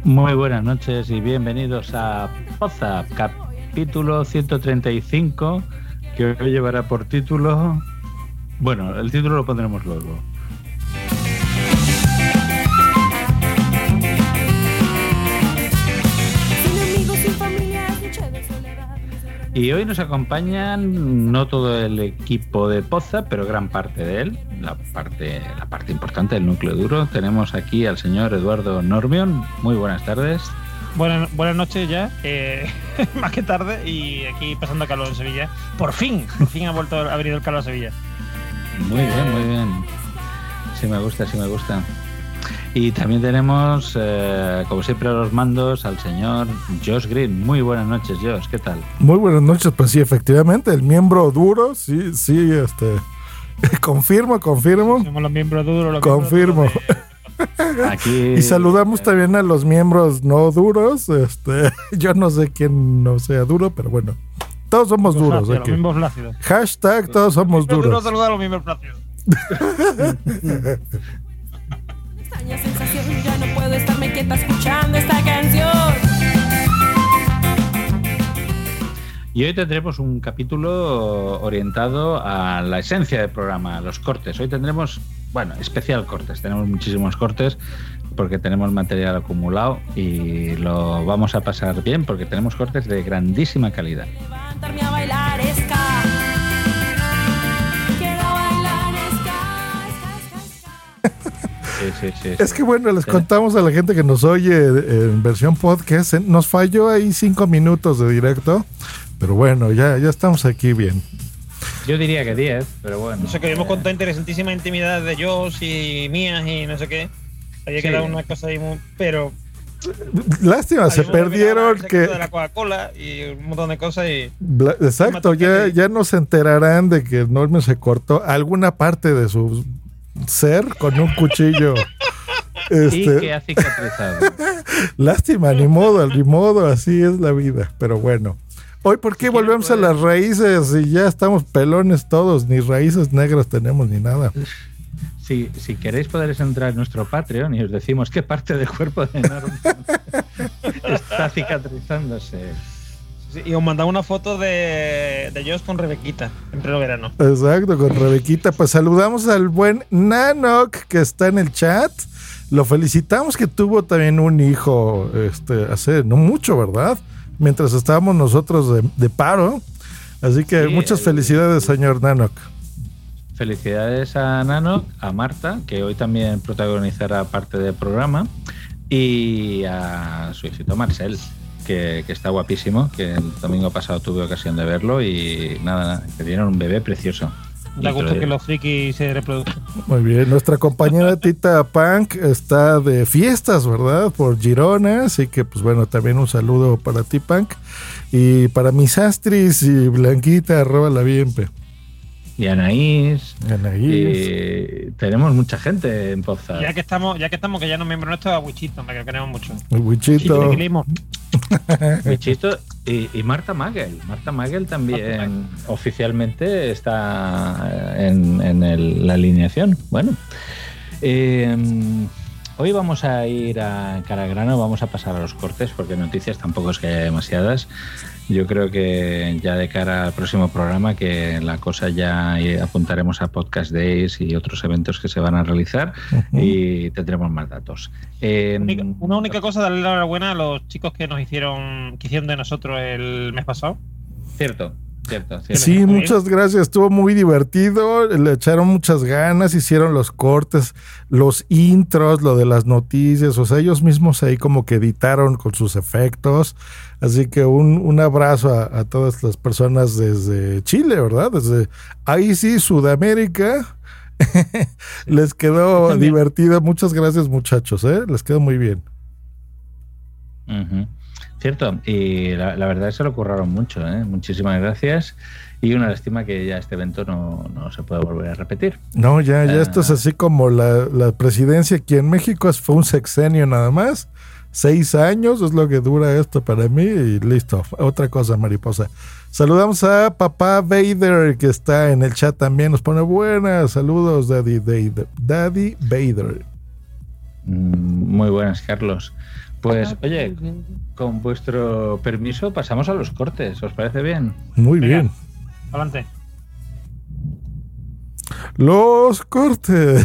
Muy buenas noches y bienvenidos a Poza, capítulo 135, que hoy llevará por título... Bueno, el título lo pondremos luego. Y hoy nos acompañan no todo el equipo de Poza, pero gran parte de él, la parte importante del núcleo duro. Tenemos aquí al señor Eduardo Normion. Muy buenas tardes. Buenas noches ya, más que tarde, y aquí pasando calor en Sevilla. Por fin ha venido el calor a Sevilla. Muy bien. Sí me gusta. Y también tenemos, como siempre, a los mandos al señor Josh Green. Muy buenas noches, Josh, ¿qué tal? Muy buenas noches, pues sí, efectivamente, el miembro duro, sí, confirmo. Somos los miembros duros. Confirmo. Aquí, y saludamos también a los miembros no duros, yo no sé quién no sea duro, pero bueno, todos somos duros. Los miembros flácidos. Hashtag todos somos duros. Saludar a los miembros flácidos. Extraña sensación, ya no puedo estarme quieta escuchando esta canción. Y hoy tendremos un capítulo orientado a la esencia del programa, a los cortes. Hoy tendremos, especial cortes. Tenemos muchísimos cortes porque tenemos material acumulado y lo vamos a pasar bien porque tenemos cortes de grandísima calidad. Levantarme a bailar ska. Quiero bailar ska. Sí. Es que bueno, les contamos a la gente que nos oye en versión podcast, nos falló ahí 5 minutos de directo, pero bueno, ya estamos aquí bien. Yo diría que 10, pero bueno. Eso que hemos contado interesantísima intimidad de Josh y mías y no sé qué. Había quedado una cosa ahí muy... Pero... Lástima, se perdieron que... de la Coca-Cola y un montón de cosas y... Exacto, ya nos enterarán de que Norman se cortó alguna parte de su ser con un cuchillo. Y que ha cicatrizado. Lástima, ni modo, así es la vida, pero bueno. Hoy, ¿por qué volvemos a las raíces y ya estamos pelones todos? Ni raíces negras tenemos ni nada. Si queréis podéis entrar en nuestro Patreon y os decimos qué parte del cuerpo de Norman está cicatrizándose. Sí, y os mandamos una foto de Josh con Rebequita en pleno verano. Exacto, con Rebequita. Pues saludamos al buen Nanok que está en el chat. Lo felicitamos que tuvo también un hijo hace no mucho, ¿verdad? Mientras estábamos nosotros de paro. Así que sí, muchas felicidades, señor Nanok. Felicidades a Nanok, a Marta, que hoy también protagonizará parte del programa, y a su hijito Marcel, que está guapísimo, que el domingo pasado tuve ocasión de verlo y nada, que dieron un bebé precioso. Da gusto que los frikis se reproduzcan. Muy bien, nuestra compañera Tita Punk está de fiestas, ¿verdad? Por Girona, así que pues bueno, también un saludo para ti, Punk, y para mis Astris y Blanquita, @ bienpe. Y Anaís. Tenemos mucha gente en Poza. Ya que estamos, que ya no miembro nuestro, a Wichito, que lo queremos mucho. Wichito. Wichito y Marta Magel. Marta Magel también oficialmente está en la alineación. Bueno. Hoy vamos a ir a cara al grano, vamos a pasar a los cortes porque noticias tampoco es que haya demasiadas. Yo creo que ya de cara al próximo programa, que la cosa ya apuntaremos a Podcast Days y otros eventos que se van a realizar y tendremos más datos. Una única cosa, darle la enhorabuena a los chicos que hicieron de nosotros el mes pasado. Cierto. Sí, muchas gracias, estuvo muy divertido, le echaron muchas ganas, hicieron los cortes, los intros, lo de las noticias, o sea, ellos mismos ahí como que editaron con sus efectos, así que un abrazo a todas las personas desde Chile, ¿verdad? Desde ahí sí, Sudamérica, les quedó divertido, muchas gracias muchachos, les quedó muy bien. Cierto, y la verdad es que se lo curraron mucho, muchísimas gracias, y una lástima que ya este evento no se puede volver a repetir. No, ya esto es así como la presidencia aquí en México, fue un sexenio nada más, 6 años es lo que dura esto para mí y listo, otra cosa mariposa. Saludamos a Papá Vader que está en el chat también, nos pone buenas, saludos Daddy Vader. Muy buenas, Carlos. Pues, oye, con vuestro permiso pasamos a los cortes. ¿Os parece bien? Muy bien. Adelante. Los cortes.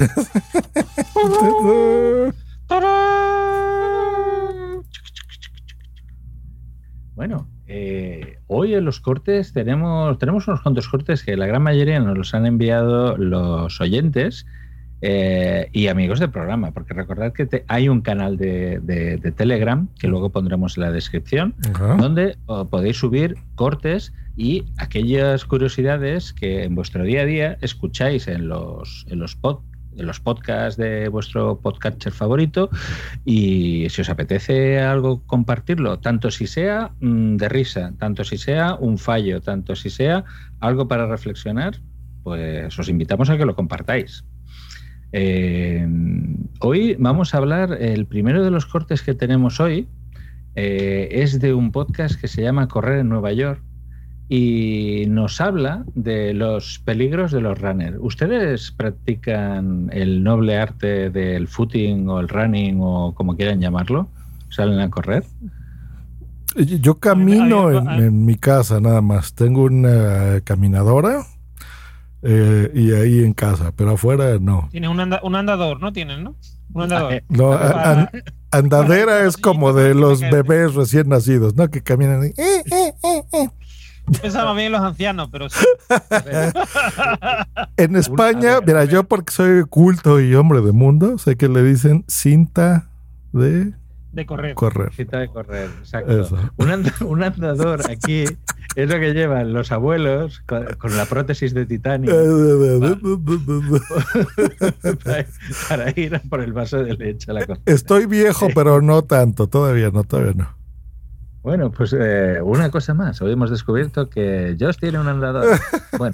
Bueno, hoy en los cortes tenemos unos cuantos cortes que la gran mayoría nos los han enviado los oyentes y amigos del programa, porque recordad que hay un canal de Telegram, que luego pondremos en la descripción, donde podéis subir cortes y aquellas curiosidades que en vuestro día a día escucháis en los podcasts de vuestro podcatcher favorito, y si os apetece algo compartirlo, tanto si sea de risa, tanto si sea un fallo, tanto si sea algo para reflexionar, pues os invitamos a que lo compartáis. Hoy vamos a hablar, el primero de los cortes que tenemos hoy es de un podcast que se llama Correr en Nueva York y nos habla de los peligros de los runners. ¿Ustedes practican el noble arte del footing o el running o como quieran llamarlo? ¿Salen a correr? Yo camino en mi casa nada más. Tengo una caminadora y ahí en casa, pero afuera no. Tienes un andador, ¿no? Tienes, ¿no? Un andador. No, andadera es como de los bebés recién nacidos, ¿no? Que caminan y... Pensaba bien en los ancianos, pero sí. En España, mira, yo porque soy culto y hombre de mundo, sé que le dicen cinta de correr. Cinta de correr, exacto. Un andador aquí es lo que llevan los abuelos con la prótesis de titanio para ir por el vaso de leche a la cocina. Estoy viejo, pero no tanto, todavía no. Bueno, pues una cosa más. Hoy hemos descubierto que Josh tiene un andador. Bueno,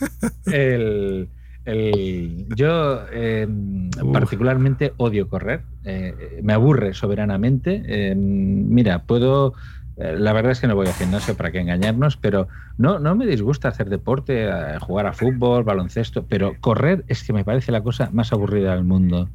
yo particularmente odio correr. Me aburre soberanamente. Mira, la verdad es que no voy al gimnasio, para qué engañarnos, pero no me disgusta hacer deporte, jugar a fútbol, baloncesto, pero correr es que me parece la cosa más aburrida del mundo.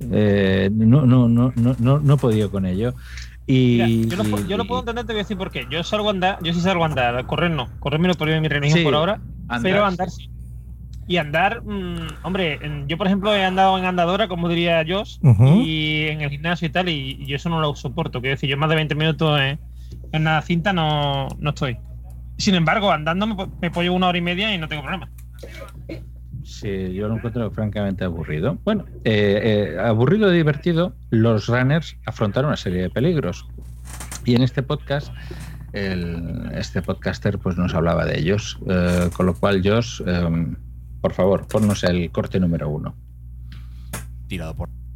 No he podido con ello. Mira, yo lo puedo entender, te voy a decir por qué. Yo sí salgo a andar, correr no. Correr me lo prohíbe mi religión por ahora, pero andar sí. Y andar, hombre, yo por ejemplo he andado en andadora, como diría Josh, y en el gimnasio y tal, y yo eso no lo soporto. Quiero decir, yo más de 20 minutos en una cinta no estoy. Sin embargo, andando me puedo llevar 1 hora y media y no tengo problema. Sí, yo lo encuentro francamente aburrido. Bueno, aburrido y divertido, los runners afrontaron una serie de peligros. Y en este podcast, este podcaster pues nos hablaba de ellos. Con lo cual, Josh, por favor, ponnos el corte número 1. Tirado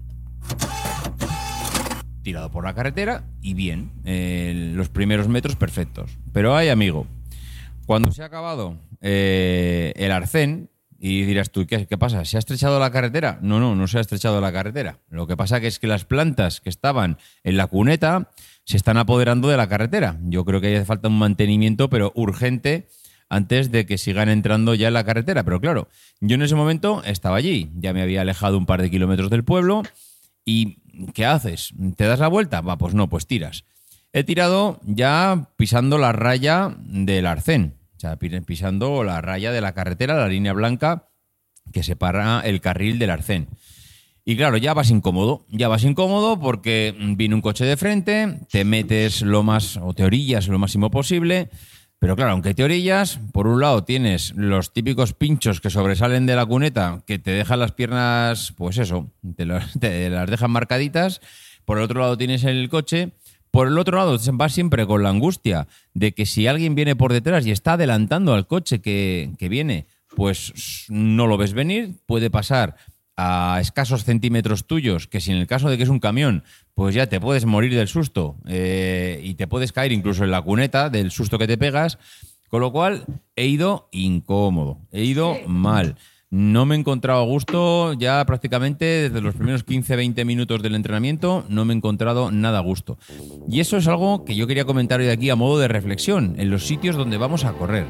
por la carretera y bien, los primeros metros perfectos. Pero hay, amigo, cuando se ha acabado el arcén, y dirás tú, ¿qué pasa? ¿Se ha estrechado la carretera? No se ha estrechado la carretera. Lo que pasa es que las plantas que estaban en la cuneta se están apoderando de la carretera. Yo creo que hace falta un mantenimiento, pero urgente, antes de que sigan entrando ya en la carretera. Pero claro, yo en ese momento estaba allí. Ya me había alejado un par de kilómetros del pueblo. ¿Y qué haces? ¿Te das la vuelta? Va, pues no, pues tiras. He tirado ya pisando la raya del arcén. O sea, pisando la raya de la carretera, la línea blanca que separa el carril del arcén. Y claro, ya vas incómodo porque viene un coche de frente, te metes te orillas lo máximo posible, pero claro, aunque te orillas, por un lado tienes los típicos pinchos que sobresalen de la cuneta, que te dejan las piernas, pues eso, te las dejan marcaditas, por el otro lado tienes el coche. Por el otro lado, vas siempre con la angustia de que si alguien viene por detrás y está adelantando al coche que viene, pues no lo ves venir, puede pasar a escasos centímetros tuyos, que si en el caso de que es un camión, pues ya te puedes morir del susto y te puedes caer incluso en la cuneta del susto que te pegas, con lo cual he ido incómodo, he ido mal. No me he encontrado a gusto ya prácticamente desde los primeros 15-20 minutos del entrenamiento, no me he encontrado nada a gusto. Y eso es algo que yo quería comentar hoy aquí a modo de reflexión en los sitios donde vamos a correr.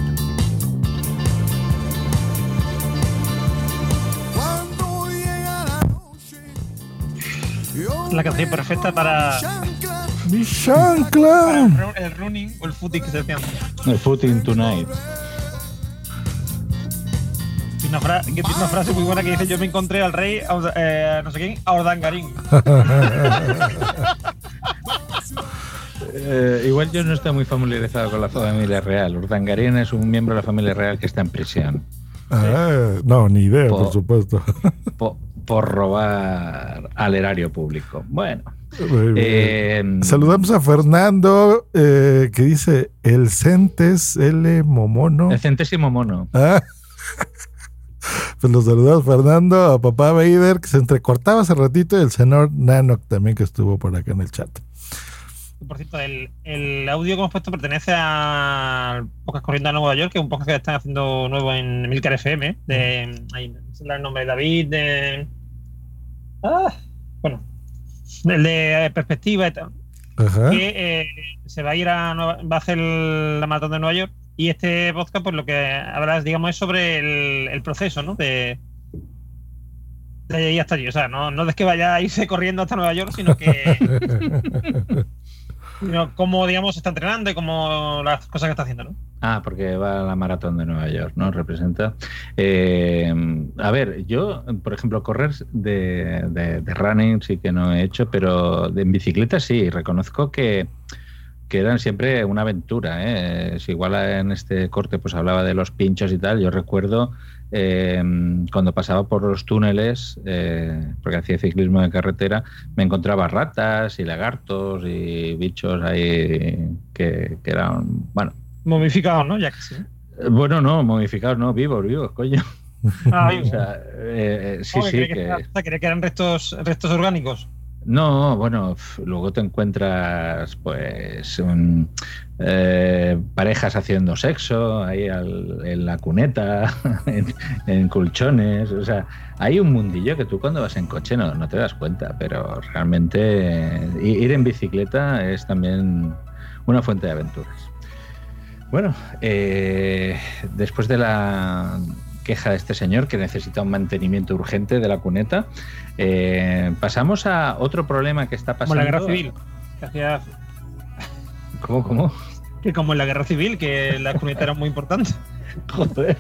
Cuando llega la la canción perfecta para... ¡Mi chancla! Para el running o el footing que se decía. El footing tonight. Y una frase muy buena que dice: yo me encontré al rey, no sé quién, a Ordangarín. Igual yo no estoy muy familiarizado con la familia real. Urdangarín es un miembro de la familia real que está en prisión. No, ni idea, por supuesto. Por robar al erario público. Bueno. Saludamos a Fernando, que dice el Centes L Momono. El centésimo mono. Pues los saludamos, Fernando, a papá Vader, que se entrecortaba hace ratito, y el señor Nanok también, que estuvo por acá en el chat. Por cierto, el audio que hemos puesto pertenece al podcast Corriendo a Nueva York, que es un podcast que están haciendo nuevo en Milcar FM. Ahí es el nombre de David. Bueno, el de Perspectiva y tal. Ajá. Que se va a ir va a hacer la maratón de Nueva York. Y este podcast, pues lo que hablas, digamos, es sobre el proceso, ¿no? De ir hasta allí. O sea, no es que vaya a irse corriendo hasta Nueva York, sino que. Cómo, digamos, se está entrenando y cómo las cosas que está haciendo, ¿no? Porque va a la maratón de Nueva York, ¿no? Representa. A ver, yo, por ejemplo, correr de running sí que no he hecho, pero en bicicleta sí. Reconozco que eran siempre una aventura, Si igual en este corte pues hablaba de los pinchos y tal, yo recuerdo cuando pasaba por los túneles, porque hacía ciclismo de carretera, me encontraba ratas y lagartos y bichos ahí que eran, bueno... Momificados, ¿no? Ya que sí. Bueno, no, momificados no, vivos, coño. Vivos. O sea, sí. ¿Crees que eran restos orgánicos? No, bueno, luego te encuentras pues parejas haciendo sexo ahí en la cuneta, en colchones, o sea, hay un mundillo que tú cuando vas en coche no te das cuenta, pero realmente ir en bicicleta es también una fuente de aventuras. Bueno, después de la queja de este señor que necesita un mantenimiento urgente de la cuneta, pasamos a otro problema que está pasando. Como la guerra civil. ¿Cómo? Que como en la guerra civil, que la cuneta era muy importante. Joder.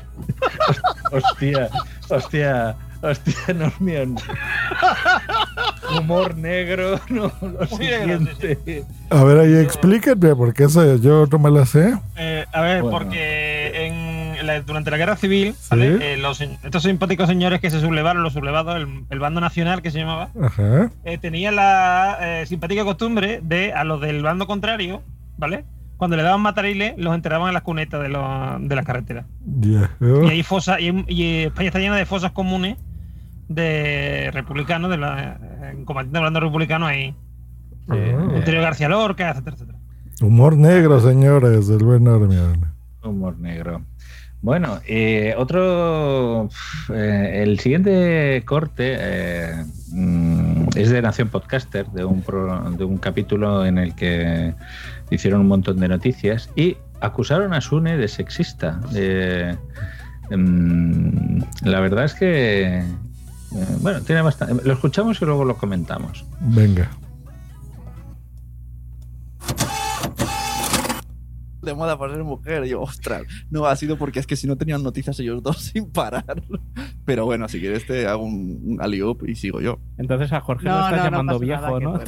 Hostia, Normion. Humor negro, no lo siguiente. A ver, ahí explíquenme, porque eso yo no me la sé. A ver, bueno. Porque durante la guerra civil, ¿sí? ¿vale? Estos simpáticos señores que se sublevaron, los sublevados, el bando nacional que se llamaba, tenía la simpática costumbre de, a los del bando contrario, ¿vale? Cuando le daban matariles, los enterraban en las cunetas de las carreteras. Yeah. Y hay fosas, y España está llena de fosas comunes de republicanos, combatientes del bando republicano ahí. Antonio García Lorca, etcétera. Humor negro, señores, del buen Normion. Humor negro. Bueno, el siguiente corte es de Nación Podcaster, de un capítulo en el que hicieron un montón de noticias y acusaron a Sune de sexista. La verdad es que bueno, tiene bastante. Lo escuchamos y luego lo comentamos. Venga. De moda por ser mujer, yo, ostras, no, ha sido porque es que si no tenían noticias ellos dos sin parar. Pero bueno, si quieres te hago un alley-oop y sigo yo. Entonces a Jorge lo estás llamando viejo, ¿no?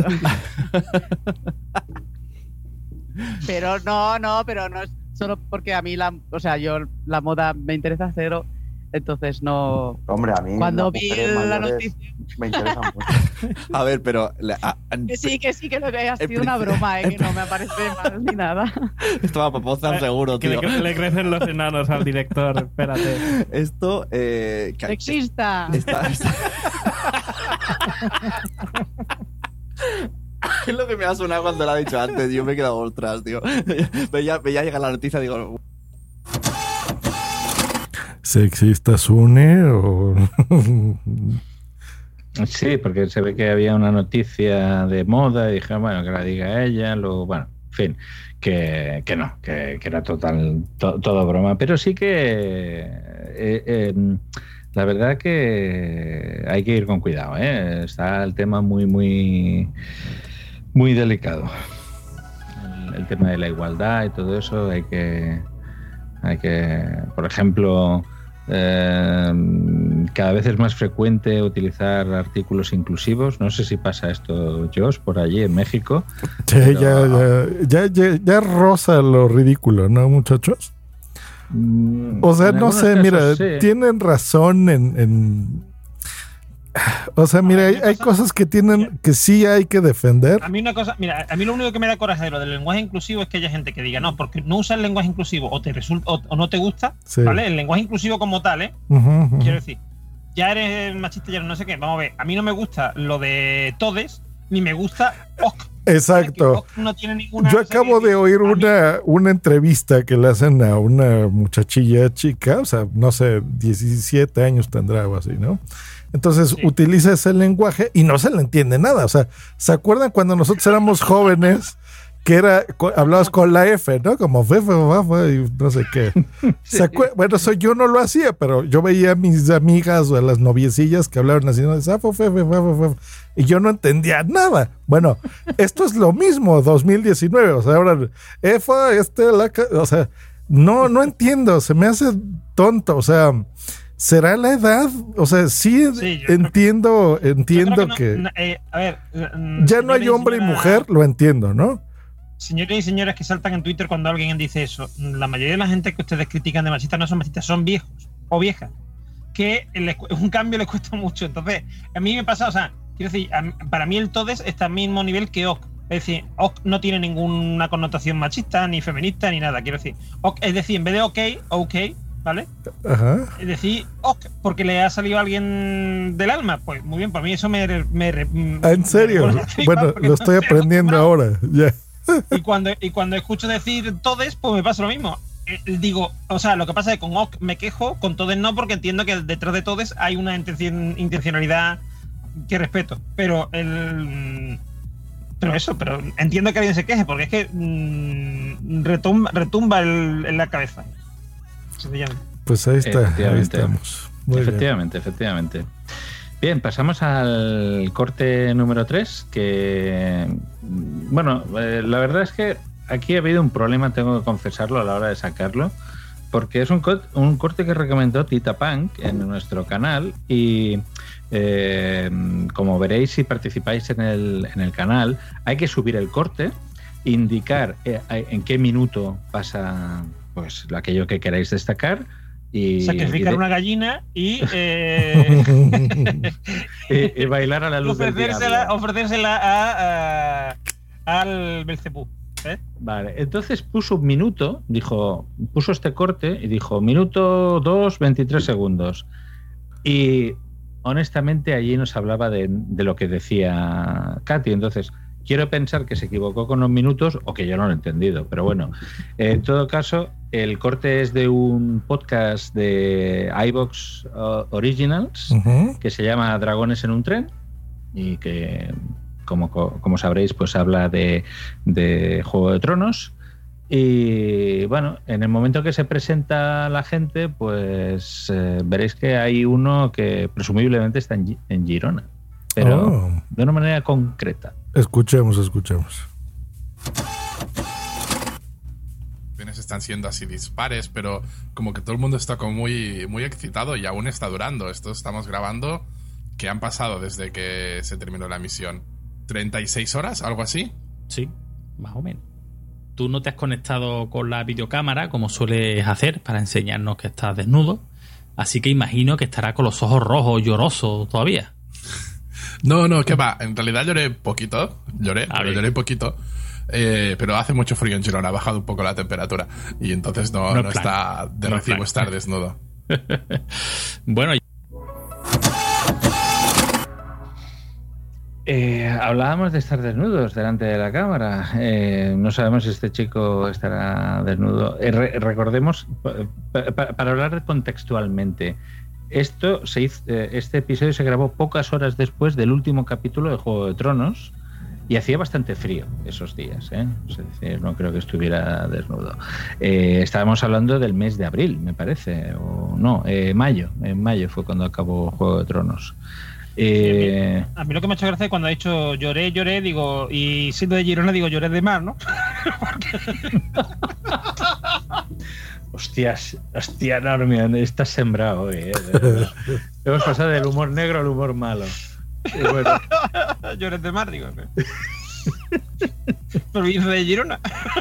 Pero no es solo porque a mí la moda me interesa cero. Entonces no... Hombre, a mí cuando vi la noticia me interesa mucho. A ver, pero... Que sí, que lo que ha sido una broma, que no me parece mal ni nada. Esto va a popozar seguro, tío. Que le crecen los enanos al director, espérate. Esto... ¡Sexista! Es lo que me ha sonado cuando lo ha dicho antes. Yo me he quedado ostras, tío. Veía llegar la noticia y digo... ¿Sexista Sune o...? Sí, porque se ve que había una noticia de moda y dije, bueno, que la diga ella, bueno, en fin, que no, que era todo broma, pero sí que La verdad que hay que ir con cuidado, ¿eh? Está el tema muy, muy, muy delicado. El tema de la igualdad y todo eso hay que por ejemplo, cada vez es más frecuente utilizar artículos inclusivos. No sé si pasa esto, Josh, por allí en México. Sí, pero... ya roza lo ridículo, ¿no, muchachos? O sea, no sé, casos, mira, sí. Tienen razón en o sea, mira, hay cosas que tienen que sí hay que defender. A mí una cosa, mira, a mí lo único que me da coraje de lo del lenguaje inclusivo es que haya gente que diga, no, porque no usa el lenguaje inclusivo o te resulta o no te gusta, sí. ¿Vale? El lenguaje inclusivo como tal, quiero decir, ya eres machista, ya no sé qué. Vamos a ver, a mí no me gusta lo de todes, ni me gusta OC. Exacto. No tiene ninguna. Yo acabo de oír una entrevista que le hacen a una muchachilla chica, o sea, no sé, 17 años tendrá o así, ¿no? Entonces utiliza ese lenguaje y no se le entiende nada. O sea, ¿se acuerdan cuando nosotros éramos jóvenes que hablabas con la F, ¿no? Como fe, y no sé qué. Sí. Bueno, yo no lo hacía, pero yo veía a mis amigas o a las noviecillas que hablaban así, ¿no? Y yo no entendía nada. Bueno, esto es lo mismo, 2019. O sea, ahora, o sea, no entiendo, se me hace tonto, o sea... ¿Será la edad? O sea, sí entiendo que... a ver... ya no hay hombre y mujer, lo entiendo, ¿no? Señores y señoras que saltan en Twitter cuando alguien dice eso, la mayoría de la gente que ustedes critican de machistas no son machistas, son viejos o viejas. Que un cambio les cuesta mucho. Entonces, a mí me pasa, o sea, quiero decir, para mí el todes está al mismo nivel que OC. Es decir, OC no tiene ninguna connotación machista, ni feminista, ni nada. Quiero decir, OC, es decir, en vez de OK, ¿vale? Ajá. Es decir, porque le ha salido a alguien del alma. Pues muy bien, para mí eso ¿en serio? Bueno, lo estoy aprendiendo ahora. Ya. Y cuando escucho decir todes, pues me pasa lo mismo. Digo, o sea, lo que pasa es que con OK me quejo, con todes no, porque entiendo que detrás de todes hay una intencionalidad que respeto. Pero entiendo que alguien se queje, porque es que retumba en la cabeza. Pues ahí estamos. Efectivamente. Bien, pasamos al corte número 3, que, bueno, la verdad es que aquí ha habido un problema, tengo que confesarlo a la hora de sacarlo, porque es un corte que recomendó Tita Punk en nuestro canal y como veréis si participáis en el canal, hay que subir el corte, indicar en qué minuto pasa... pues aquello que queráis destacar y sacrificar una gallina y bailar a la luz ofrecérsela al Belcebú, ¿eh? Vale, entonces puso un minuto, puso este corte y dijo minuto 2, 23 segundos y honestamente allí nos hablaba de lo que decía Katy. Entonces quiero pensar que se equivocó con los minutos o que yo no lo he entendido, pero bueno, en todo caso, el corte es de un podcast de iVoox Originals que se llama Dragones en un tren y que, como sabréis, pues habla de Juego de Tronos. Y bueno, en el momento que se presenta la gente, pues veréis que hay uno que presumiblemente está en Girona, pero de una manera concreta. Escuchemos. Están siendo así dispares, pero como que todo el mundo está como muy, muy excitado y aún está durando. Esto estamos grabando, que han pasado desde que se terminó la emisión 36 horas, algo así. Sí, más o menos. Tú no te has conectado con la videocámara como sueles hacer para enseñarnos que estás desnudo, así que imagino que estará con los ojos rojos, lloroso todavía. No, ¿qué va? En realidad lloré poquito, lloré poquito. Pero hace mucho frío en Girona, ha bajado un poco la temperatura y entonces no está de recibo estar desnudo. Bueno, hablábamos de estar desnudos delante de la cámara. No sabemos si este chico estará desnudo. Recordemos, para hablar contextualmente, este episodio se grabó pocas horas después del último capítulo de Juego de Tronos. Y hacía bastante frío esos días, ¿eh? Es decir, no creo que estuviera desnudo. Estábamos hablando del mes de abril, me parece, o no, mayo. En mayo fue cuando acabó Juego de Tronos. A mí lo que me ha hecho gracia es cuando ha dicho lloré, digo, y siendo de Girona, digo lloré de mar, ¿no? Hostia, Normion, estás sembrado hoy, ¿eh? Hemos pasado del humor negro al humor malo. Y bueno. Lloré de mar, digo. Provincia de Girona.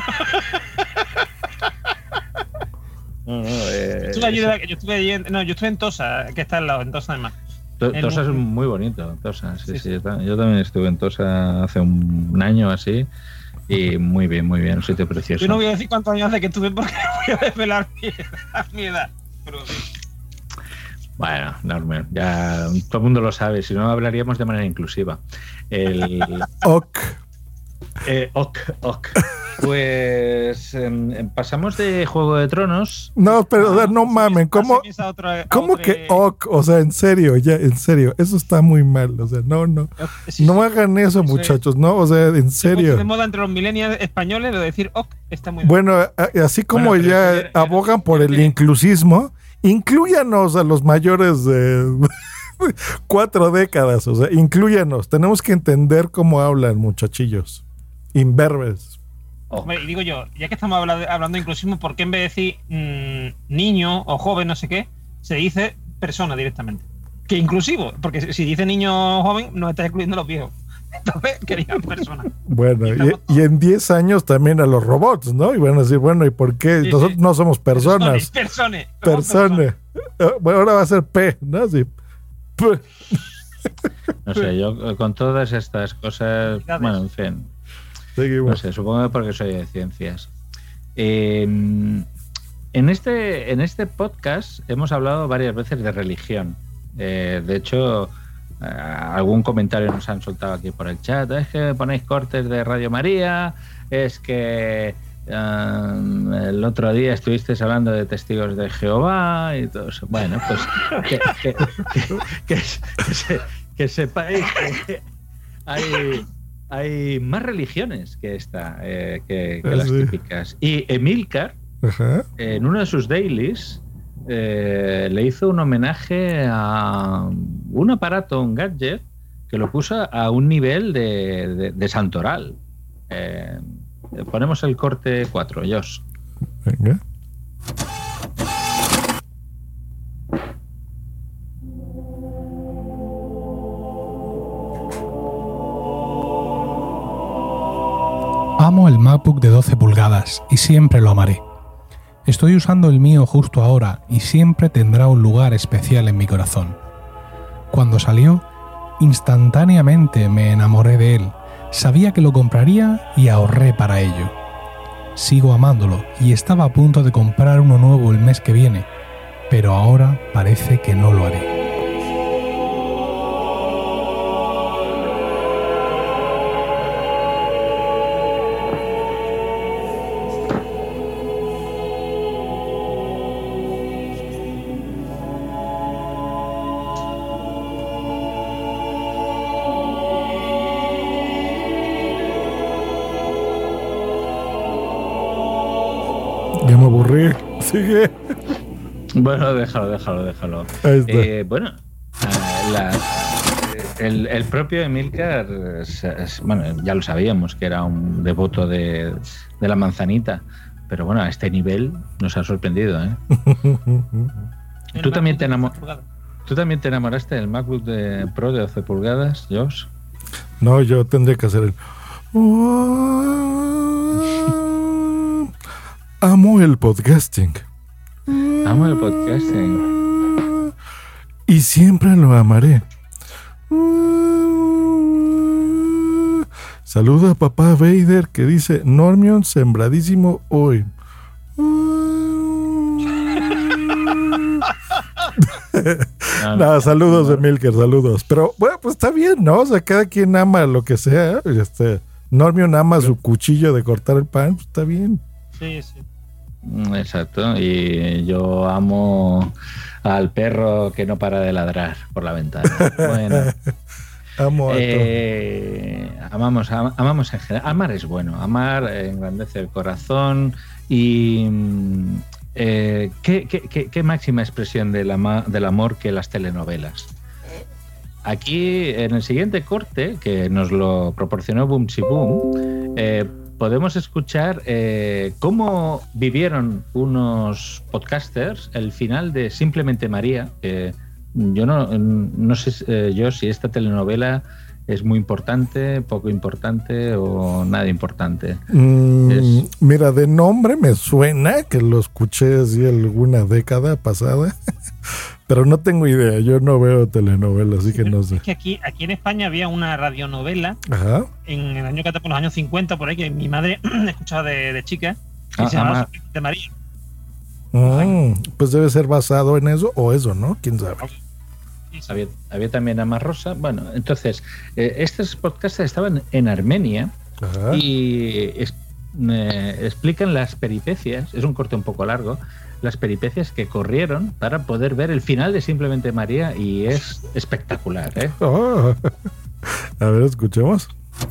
No, yo estuve en Tosa, que está al lado, en Tosa además. Tosa es muy bonito, Tosa, sí. Yo también estuve en Tosa hace un año así y muy bien, un sitio precioso. Yo no voy a decir cuántos años hace que estuve porque voy a desvelar mi edad, pero sí. Bueno, Norman, ya todo el mundo lo sabe, si no hablaríamos de manera inclusiva. Ok. Pues pasamos de Juego de Tronos. No, pero no mamen, ¿cómo que ok? O sea, en serio, eso está muy mal. O sea, no hagan eso, muchachos, no, o sea, en serio. De moda entre los millennials españoles de decir ok está muy bueno, así como ya abogan por el inclusismo, inclúyanos a los mayores de 4 décadas, o sea, inclúyanos. Tenemos que entender cómo hablan, muchachillos. Imberbes. Y digo yo, ya que estamos hablando de inclusismo, ¿por qué en vez de decir niño o joven, no sé qué, se dice persona directamente? Que inclusivo, porque si dice niño o joven, no estás excluyendo a los viejos. Entonces querían personas. Bueno, y en 10 años también a los robots, ¿no? Y van a decir, bueno, ¿y por qué? Nosotros no somos personas. Personas. Bueno, ahora va a ser P, ¿no? Sí. No sé, yo con todas estas cosas, bueno, en fin. Seguimos. No sé, supongo que porque soy de ciencias. En este podcast hemos hablado varias veces de religión. De hecho, algún comentario nos han soltado aquí por el chat. Es que ponéis cortes de Radio María, es que el otro día estuvisteis hablando de testigos de Jehová y todo eso. Bueno, pues que sepáis que hay más religiones que esta, que las típicas. Y Emilcar, en uno de sus dailies, le hizo un homenaje a un aparato, un gadget, que lo puso a un nivel de santoral. Ponemos el corte 4, Josh. Venga. Amo el MacBook de 12 pulgadas y siempre lo amaré. Estoy usando el mío justo ahora y siempre tendrá un lugar especial en mi corazón. Cuando salió, instantáneamente me enamoré de él. Sabía que lo compraría y ahorré para ello. Sigo amándolo y estaba a punto de comprar uno nuevo el mes que viene, pero ahora parece que no lo haré. Ya me aburrí. Sigue. Bueno, déjalo. Bueno, el propio Emilcar, bueno, ya lo sabíamos que era un devoto de la manzanita, pero bueno, a este nivel nos ha sorprendido, ¿eh? ¿Tú también te enamoraste del MacBook Pro de 12 pulgadas, Josh? No, yo tendría que hacer el... Amo el podcasting. Y siempre lo amaré. Saluda a papá Vader que dice Normion sembradísimo hoy. No, saludos de Milker, saludos. Pero bueno, pues está bien, ¿no? O sea, cada quien ama lo que sea. Normion ama su cuchillo de cortar el pan, pues está bien. Sí. Exacto, y yo amo al perro que no para de ladrar por la ventana. Bueno, Amo a amamos en general. Amar es bueno, amar engrandece el corazón y ¿qué máxima expresión del amor que las telenovelas. Aquí, en el siguiente corte, que nos lo proporcionó Boom Si Boom, podemos escuchar cómo vivieron unos podcasters el final de Simplemente María. Yo no sé yo si esta telenovela es muy importante, poco importante o nada importante. Mira, de nombre me suena que lo escuché así alguna década pasada, pero no tengo idea. Yo no veo telenovelas, así que no sé. Es que aquí en España había una radionovela en el año por los años 50, por ahí, que mi madre escuchaba de chica, que se llamaba de María. Pues debe ser basado en eso o eso, ¿no? ¿Quién sabe? Había también Ama Rosa. Bueno, entonces, estos podcasts estaban en Armenia y explican las peripecias, es un corte un poco largo, las peripecias que corrieron para poder ver el final de Simplemente María y es espectacular, ¿eh? A ver, escuchemos.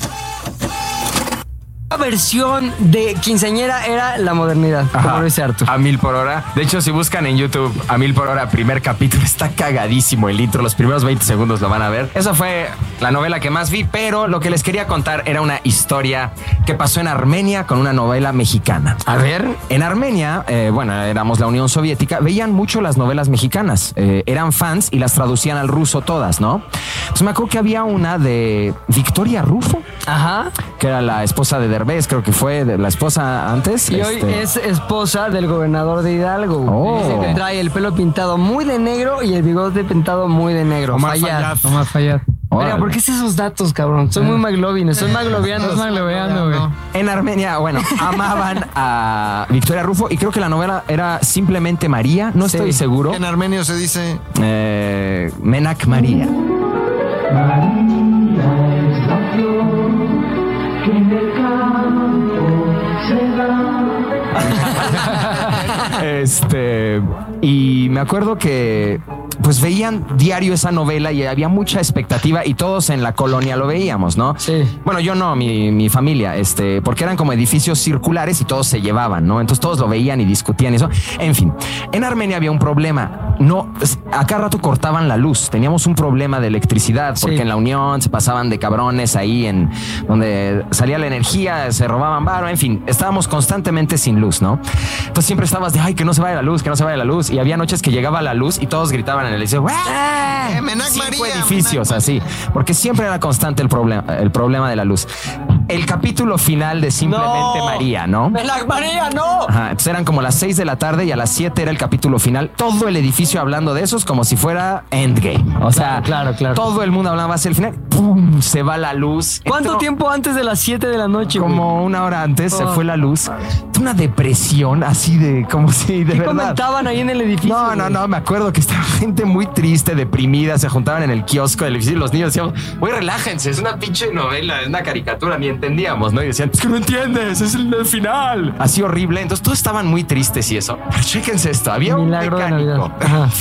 La versión de quinceañera era la modernidad, como dice Arthur. A 1000 por hora. De hecho, si buscan en YouTube a 1000 por hora, primer capítulo, está cagadísimo el intro. Los primeros 20 segundos lo van a ver. Esa fue la novela que más vi, pero lo que les quería contar era una historia que pasó en Armenia con una novela mexicana. A ver, en Armenia, éramos la Unión Soviética, veían mucho las novelas mexicanas. Eran fans y las traducían al ruso todas, ¿no? Pues me acuerdo que había una de Victoria Rufo, que era la esposa de Derbez, creo que fue la esposa antes. Y hoy es esposa del gobernador de Hidalgo. Dice que trae el pelo pintado muy de negro y el bigote pintado muy de negro. Omar Fayad. Mira, ¿por qué es esos datos, cabrón? Soy muy maglovino, estoy maglobeando, güey. En Armenia, amaban a Victoria Rufo y creo que la novela era Simplemente María, no estoy seguro. En armenio se dice Menak María. Y me acuerdo que pues veían diario esa novela y había mucha expectativa y todos en la colonia lo veíamos, ¿no? Sí. Bueno, yo no, mi familia, porque eran como edificios circulares y todos se llevaban, ¿no? Entonces todos lo veían y discutían eso. En fin, en Armenia había un problema. A cada rato cortaban la luz. Teníamos un problema de electricidad porque en la Unión se pasaban de cabrones ahí en donde salía la energía, se robaban varo, en fin, estábamos constantemente sin luz, ¿no? Entonces siempre estabas de, ay, que no se vaya la luz, que no se vaya la luz. Y había noches que llegaba la luz y todos gritaban en el edificio, cinco edificios así, porque siempre era constante el problema de la luz. El capítulo final de Simplemente María, ¿no? ¡Menak María, no! Entonces eran como las 6 de la tarde y a las 7 era el capítulo final. Todo el edificio hablando de esos como si fuera Endgame. O sea, claro. Todo el mundo hablaba hacia el final. ¡Pum! Se va la luz. ¿Cuánto tiempo antes de las 7 de la noche? Como una hora antes se fue la luz. Una depresión así de como si de ¿Qué verdad comentaban ahí en el edificio? No, me acuerdo que estaba gente muy triste, deprimida, se juntaban en el kiosco del edificio y los niños decían, güey, relájense, es una pinche novela, es una caricatura, ni entendíamos, ¿no? Y decían, es que no entiendes, es el final. Así horrible, entonces todos estaban muy tristes y eso. Pero chéquense esto, había un mecánico.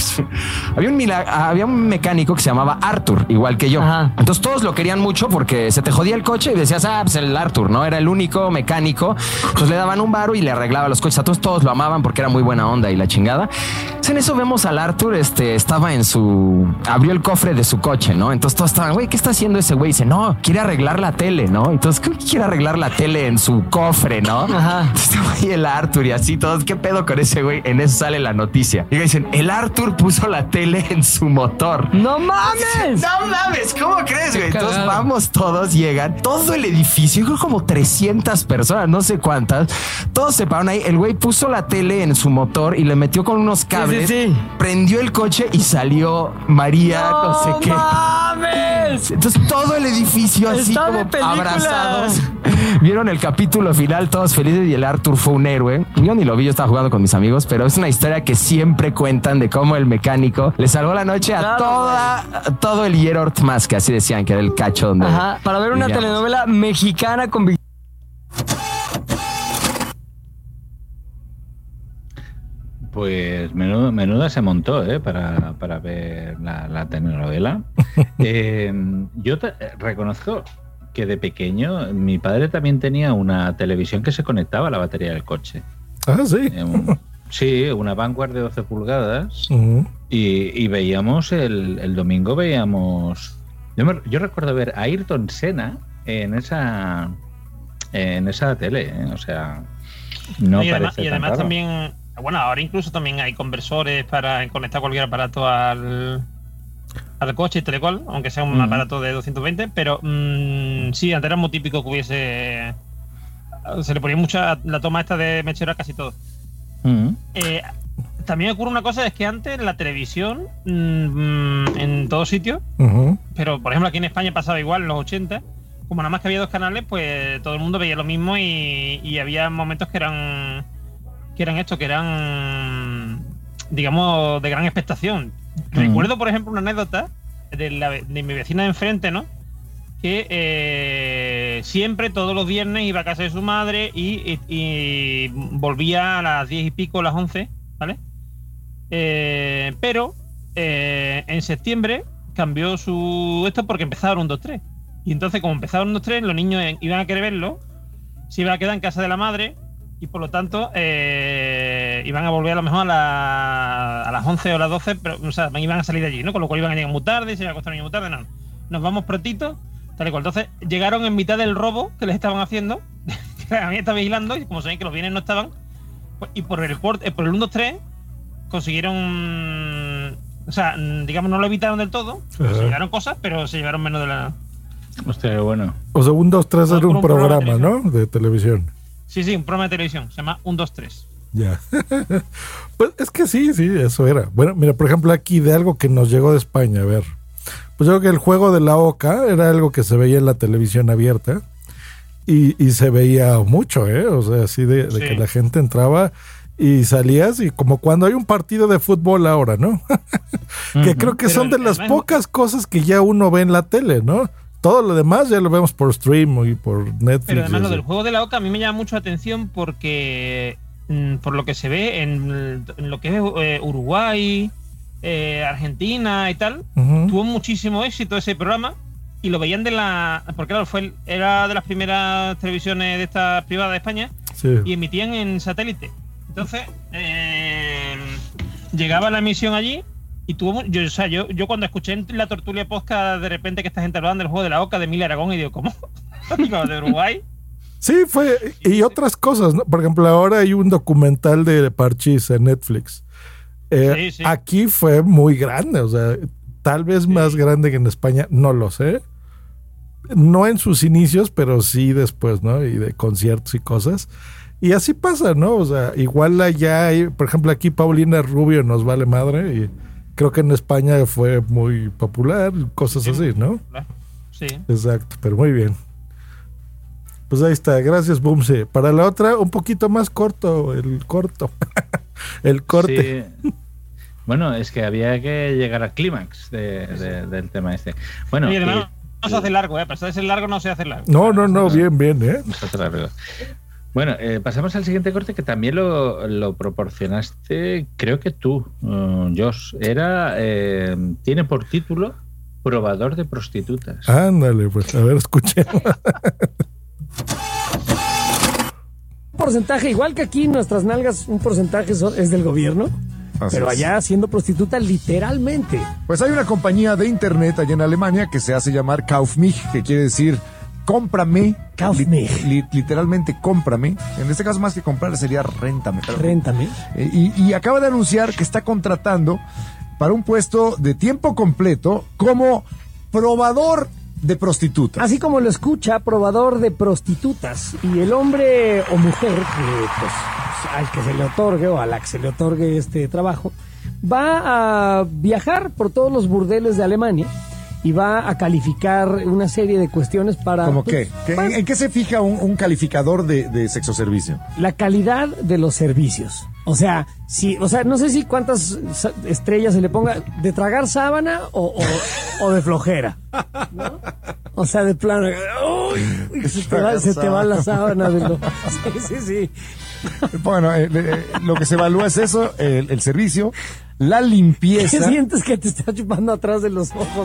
Había un mecánico que se llamaba Arthur, igual que yo. Entonces todos lo querían mucho porque se te jodía el coche y decías, pues el Arthur, ¿no? Era el único mecánico. Entonces le daban un varo y le arreglaba los coches. A todos lo amaban porque era muy buena onda y la chingada. Entonces en eso vemos al Arthur, estaba abrió el cofre de su coche, ¿no? Entonces todos estaban, güey, ¿qué está haciendo ese güey? Dice, no, quiere arreglar la tele, ¿no? Entonces, ¿qué quiere arreglar la tele en su cofre, no? Entonces estaba ahí el Arthur y así todos, ¿qué pedo con ese güey? En eso sale la noticia. Y dicen, el Arthur puso la tele en su motor. ¡No mames! ¡No mames! ¿Cómo crees, güey? Entonces vamos todos, llegan, todo el edificio, yo creo como 300 personas, no sé cuántas, todos se pararon ahí, el güey puso la tele en su motor y le metió con unos cables, prendió el coche y salió María, no sé qué. ¡Mames! Entonces todo el edificio así como abrazados. Vieron el capítulo final, todos felices y el Arthur fue un héroe. Yo ni lo vi, yo estaba jugando con mis amigos, pero es una historia que siempre cuentan de cómo el mecánico le salvó la noche a todo el Yerort más, que así decían que era el cacho donde. Para ver una telenovela mexicana con Pues menuda se montó para ver la telenovela. Yo reconozco que de pequeño mi padre también tenía una televisión que se conectaba a la batería del coche. Ah, sí. Sí, una Vanguard de 12 pulgadas. Y veíamos el domingo, veíamos... Yo recuerdo ver a Ayrton Senna en esa tele, o sea, no y parece además tan raro. también, bueno, ahora incluso también hay conversores para conectar cualquier aparato al coche y tal y cual, aunque sea un aparato de 220, pero sí, antes era muy típico que hubiese... Se le ponía mucha la toma esta de mechero a casi todo. También ocurre una cosa, es que antes la televisión en todos sitios, pero por ejemplo aquí en España pasaba igual en los 80, como nada más que había 2 canales, pues todo el mundo veía lo mismo y había momentos que eran digamos de gran expectación. Recuerdo por ejemplo una anécdota de mi vecina de enfrente, ¿no? Que siempre todos los viernes iba a casa de su madre y volvía a las 10 y pico, las 11, ¿vale? Pero en septiembre cambió esto porque empezaron 1, 2, 3. Y entonces, como empezaron 1, 2, 3, los niños iban a querer verlo, se iban a quedar en casa de la madre y por lo tanto iban a volver a lo mejor a las 11 o las 12, pero o sea, iban a salir de allí, ¿no? Con lo cual iban a llegar muy tarde, se iban a acostar muy tarde, no. Nos vamos prontito, tal y cual. Entonces llegaron en mitad del robo que les estaban haciendo, a mí estaba vigilando y como saben que los bienes no estaban, pues, y por el 1, 2, 3 consiguieron, o sea, digamos, no lo evitaron del todo, se llevaron cosas, pero se llevaron menos de la... Hostia, qué bueno. O sea, 1, 2, 3 era un programa, ¿no? De televisión. Sí, un programa de televisión, se llama 1, 2, 3. Ya. Pues es que sí, eso era. Bueno, mira, por ejemplo, aquí de algo que nos llegó de España, a ver. Pues yo creo que el juego de la oca era algo que se veía en la televisión abierta y se veía mucho, o sea, así de que la gente entraba y salías y como cuando hay un partido de fútbol ahora, ¿no? Que creo que son de las pocas cosas que ya uno ve en la tele, ¿no? Todo lo demás ya lo vemos por stream y por Netflix. Pero además lo del juego de la oca a mí me llama mucho la atención porque por lo que se ve en lo que es Uruguay, Argentina y tal, tuvo muchísimo éxito ese programa y lo veían porque claro, era de las primeras televisiones de estas privadas de España y emitían en satélite. Entonces llegaba la emisión allí y yo cuando escuché en la tertulia podcast de repente que esta gente hablaban del juego de la oca de Emilia Aragón y digo, ¿cómo? ¿De Uruguay? Sí, fue, y otras cosas, ¿no? Por ejemplo, ahora hay un documental de Parchís en Netflix. Sí. Aquí fue muy grande, o sea, tal vez más grande que en España, no lo sé. No en sus inicios, pero sí después, ¿no? Y de conciertos y cosas. Y así pasa, ¿no? O sea, igual allá hay, por ejemplo, aquí Paulina Rubio nos vale madre y creo que en España fue muy popular, cosas así, ¿no? Sí. Exacto, pero muy bien. Pues ahí está, gracias, Bumse. Para la otra, un poquito más corto, el corte. Sí. Bueno, es que había que llegar al clímax del tema este. Bueno, y además no se hace largo, para hacerse largo no se hace largo. No, bien, No se hace largo. Bueno, pasamos al siguiente corte que también lo proporcionaste, creo que tú, Josh. Tiene por título Probador de prostitutas. Ándale, pues a ver, escuchemos. Porcentaje, igual que aquí nuestras nalgas, un porcentaje es del gobierno. Pero allá siendo prostituta literalmente. Pues hay una compañía de internet allá en Alemania que se hace llamar Kauf mich, que quiere decir cómprame. Kauf mich. Literalmente cómprame. En este caso más que comprar sería réntame. Réntame. Y acaba de anunciar que está contratando para un puesto de tiempo completo como probador de prostitutas. Así como lo escucha, probador de prostitutas. Y el hombre o mujer que pues al que se le otorgue o a la que se le otorgue este trabajo va a viajar por todos los burdeles de Alemania y va a calificar una serie de cuestiones para... ¿Cómo qué? ¿En qué se fija un calificador de sexoservicio? La calidad de los servicios. O sea, no sé si cuántas estrellas se le ponga de tragar sábana o de flojera, ¿no? O sea, de plano, ¡uy! Se te va la sábana de lo... Sí. Bueno, lo que se evalúa es eso, el servicio, la limpieza. ¿Qué sientes que te está chupando atrás de los ojos?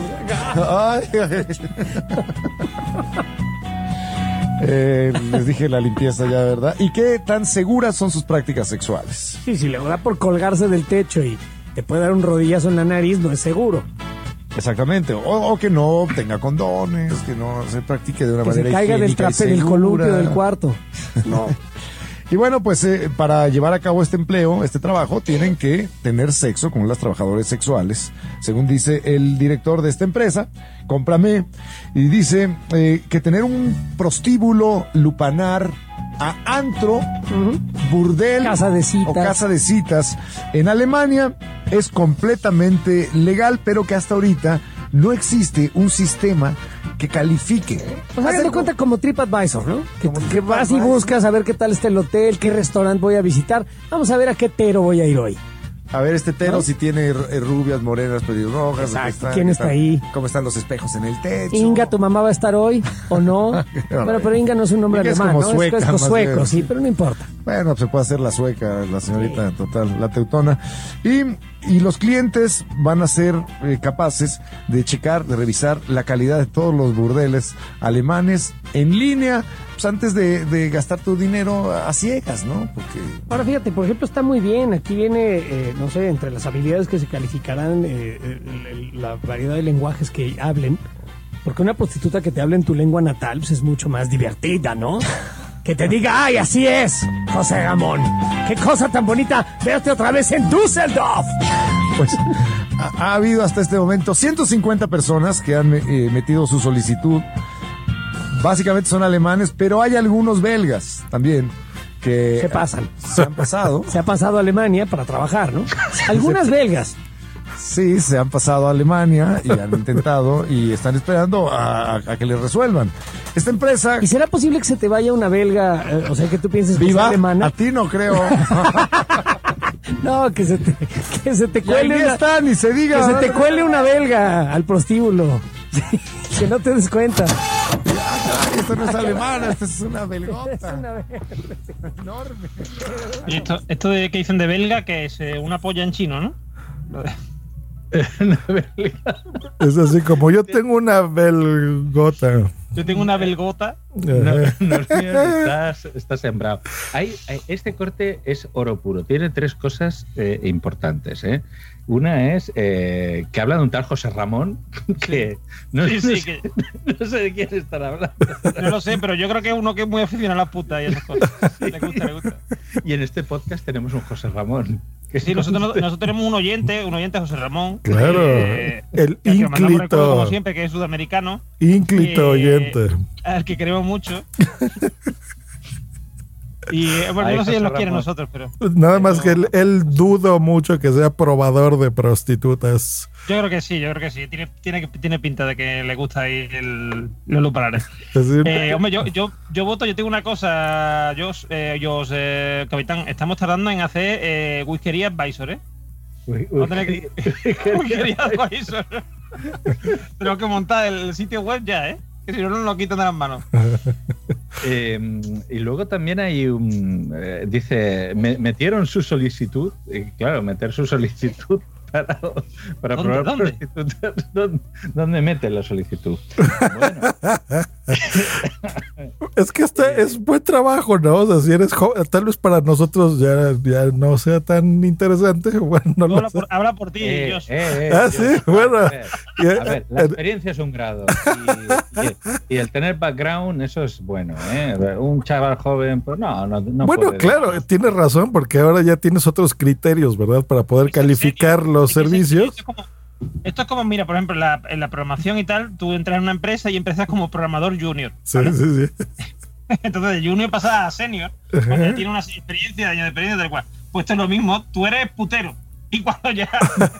Les dije la limpieza ya, ¿verdad? ¿Y qué tan seguras son sus prácticas sexuales? Sí, si le da por colgarse del techo y te puede dar un rodillazo en la nariz, no es seguro. Exactamente, o que no tenga condones, que no se practique de una que manera se caiga del trape del columpio del cuarto. No. Y bueno, pues para llevar a cabo este empleo, este trabajo, tienen que tener sexo con las trabajadoras sexuales, según dice el director de esta empresa, Cómprame, y dice que tener un prostíbulo, lupanar, a antro, burdel casa de citas. O casa de citas en Alemania es completamente legal, pero que hasta ahorita no existe un sistema que califique. O sea, de cuenta como TripAdvisor, ¿no? Que vas y buscas a ver qué tal está el hotel, qué restaurante voy a visitar. Vamos a ver a qué tero voy a ir hoy. A ver, este tero, ¿no? Si tiene rubias, morenas, pelirrojas. Exacto. ¿Quién está ahí? ¿Cómo están los espejos en el techo? Inga, ¿tu mamá va a estar hoy o no? Bueno, pero Inga no es un nombre alemán, ¿no? Sueca, es sueco, sí, pero no importa. Bueno, se puede hacer la sueca, la señorita, sí. Total, la teutona. Y los clientes van a ser capaces de checar, de revisar la calidad de todos los burdeles alemanes en línea, pues antes de gastar tu dinero a ciegas, ¿no? Porque... Ahora fíjate, por ejemplo, está muy bien, aquí viene, no sé, entre las habilidades que se calificarán, la variedad de lenguajes que hablen, porque una prostituta que te hable en tu lengua natal, pues es mucho más divertida, ¿no? Que te diga, ¡ay, así es, José Ramón! ¡Qué cosa tan bonita verte otra vez en Düsseldorf! Pues ha habido hasta este momento 150 personas que han metido su solicitud. Básicamente son alemanes, pero hay algunos belgas también que se pasan. Se han pasado. Se ha pasado a Alemania para trabajar, ¿no? Algunas belgas. Sí, se han pasado a Alemania y han intentado y están esperando a que les resuelvan. Esta empresa... ¿Y será posible que se te vaya una belga, o sea, que tú pienses que es alemana? A ti no creo. No, que se te cuele una... está, ni se diga. Que se te cuele una belga al prostíbulo. Que no te des cuenta. Esto no es alemana, esto es una belgota. Es una belga enorme. Y esto de que dicen de belga, que es una polla en chino, ¿no? Es así como yo tengo una belgota. Yo tengo una belgota. No, está sembrado. Este corte es oro puro. Tiene tres cosas importantes. Una es que habla de un tal José Ramón que no sé de quién están hablando. No lo sé, pero yo creo que es uno que es muy aficionado a la puta y esas cosas. Sí. Le gusta. Y en este podcast tenemos un José Ramón. Sí, nosotros tenemos un oyente José Ramón. Claro, el ínclito. Como siempre, que es sudamericano. Ínclito oyente. Al que queremos mucho. Y bueno, no sé si nos quiere nosotros, pero... Nada más que él dudo mucho que sea probador de prostitutas. Yo creo que sí. Tiene pinta de que le gusta ahí los lupanares. Hombre, yo voto, yo tengo una cosa, capitán, estamos tardando en hacer Whiskería Advisor, ¿eh? Vamos a tener que... Whiskería Advisor. Tenemos que montar el sitio web ya, ¿eh? Que si no nos lo quitan de las manos. Y luego también hay dice, metieron su solicitud, claro, meter su solicitud para probar prostitutas. ¿Dónde mete la solicitud? Bueno. Es que es buen trabajo, ¿no? O sea, si eres joven, tal vez para nosotros ya no sea tan interesante. Bueno, habla por ti, Dios. Sí, bueno. A ver, la experiencia es un grado. Y el tener background, eso es bueno, ¿eh? Un chaval joven, pues no bueno, claro, tienes razón, porque ahora ya tienes otros criterios, ¿verdad? Para poder calificar los servicios. Esto es como, mira, por ejemplo, en la programación y tal, tú entras en una empresa y empiezas como programador junior. ¿vale? Sí. Entonces, de junior pasas a senior, cuando ya tienes una experiencia, años de experiencia, tal cual. Pues esto es lo mismo, tú eres putero. Y cuando ya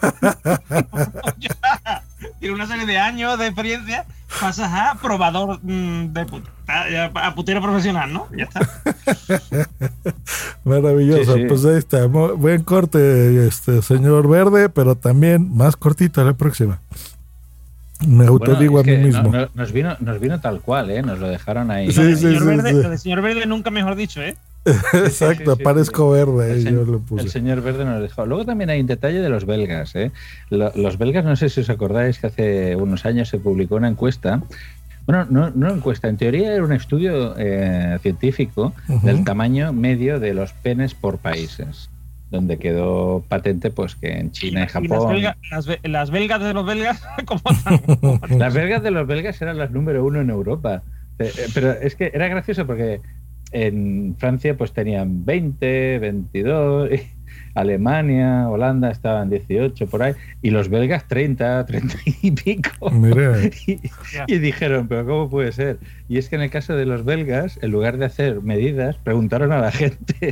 tienes una serie de años de experiencia, pasas a probador de puta, a putero profesional, ¿no? Ya está. Maravilloso, sí. Pues ahí está. Buen corte, señor Verde, pero también más cortito la próxima. Me autodigo a mí mismo. Nos vino tal cual, ¿eh? Nos lo dejaron ahí. Sí, Lo de señor Verde nunca mejor dicho, ¿eh? Exacto, parezco verde. Yo lo puse. El señor verde nos lo dejó. Luego también hay un detalle de los belgas. Los belgas, no sé si os acordáis que hace unos años se publicó una encuesta. Bueno, no encuesta, en teoría era un estudio científico del tamaño medio de los penes por países, donde quedó patente pues que en China y Japón... Las belgas de los belgas, ¿cómo están? Las belgas de los belgas eran las número 1 en Europa. Pero es que era gracioso porque en Francia pues tenían 20, 22... Alemania, Holanda estaban 18 por ahí, y los belgas 30 y pico. Mira. Y dijeron, pero ¿cómo puede ser? Y es que en el caso de los belgas, en lugar de hacer medidas, preguntaron a la gente.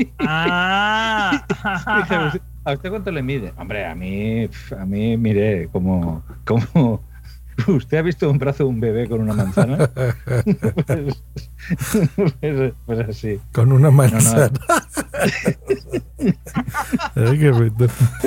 Dijeron, ¿a usted cuánto le mide? Hombre, a mí mire, como ¿usted ha visto un brazo de un bebé con una manzana? pues así. Con una manzana. Ay, qué bonito.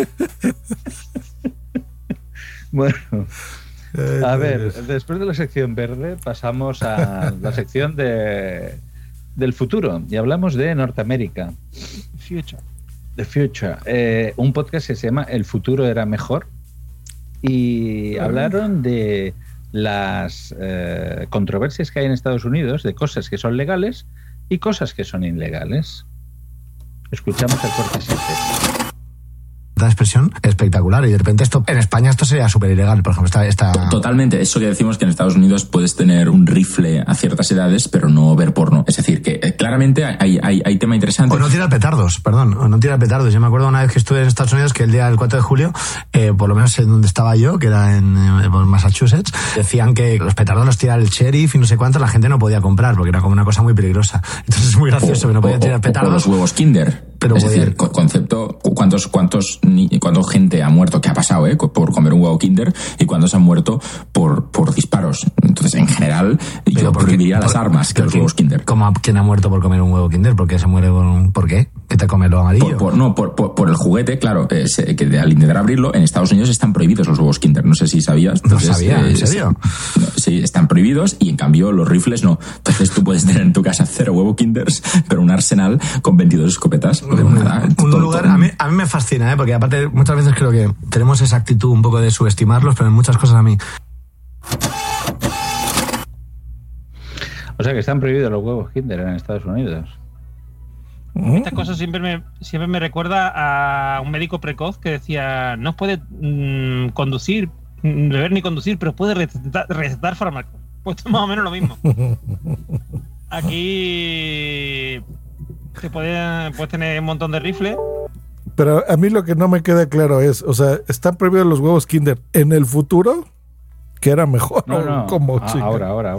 Bueno, a ver, después de la sección verde pasamos a la sección del futuro y hablamos de Norteamérica. The Future. Un podcast que se llama El futuro era mejor. Y hablaron de las controversias que hay en Estados Unidos, de cosas que son legales y cosas que son ilegales. Escuchamos el corte 7. La expresión espectacular, y de repente en España esto sería súper ilegal, por ejemplo. Totalmente, eso que decimos que en Estados Unidos puedes tener un rifle a ciertas edades pero no ver porno, es decir que claramente hay tema interesante. O no tirar petardos, o no tirar petardos. Yo me acuerdo una vez que estuve en Estados Unidos que el día del 4 de julio, por lo menos en donde estaba yo, que era en Massachusetts, decían que los petardos los tiraba el sheriff y no sé cuánto, la gente no podía comprar porque era como una cosa muy peligrosa. Entonces es muy gracioso que no podían tirar petardos. O los huevos Kinder. Pero es decir, concepto, ¿cuántos gente ha muerto? ¿Qué ha pasado, por comer un huevo Kinder? ¿Y cuántos han muerto por disparos? Entonces, en general, yo prohibiría las armas que los huevos Kinder. ¿Cómo quién ha muerto por comer un huevo Kinder? ¿Por qué se muere ¿por qué? ¿Qué te come lo amarillo? Por el juguete, claro, que al intentar abrirlo, en Estados Unidos están prohibidos los huevos Kinder. No sé si sabías. Entonces, no sabía, ¿en serio? Sí, están prohibidos y en cambio los rifles no. Entonces tú puedes tener en tu casa 0 huevo Kinders, pero un arsenal con 22 escopetas. Un lugar, a mí me fascina, porque aparte muchas veces creo que tenemos esa actitud un poco de subestimarlos, pero en muchas cosas a mí. O sea que están prohibidos los huevos Kinder en Estados Unidos. Estas cosas siempre me recuerda a un médico precoz que decía, no puede conducir, beber ni conducir, pero puede recetar fármacos. Pues es más o menos lo mismo. Aquí puedes tener un montón de rifles. Pero a mí lo que no me queda claro es, o sea, ¿están prohibidos los huevos Kinder en el futuro? ¿Que era mejor? No. Como ahora.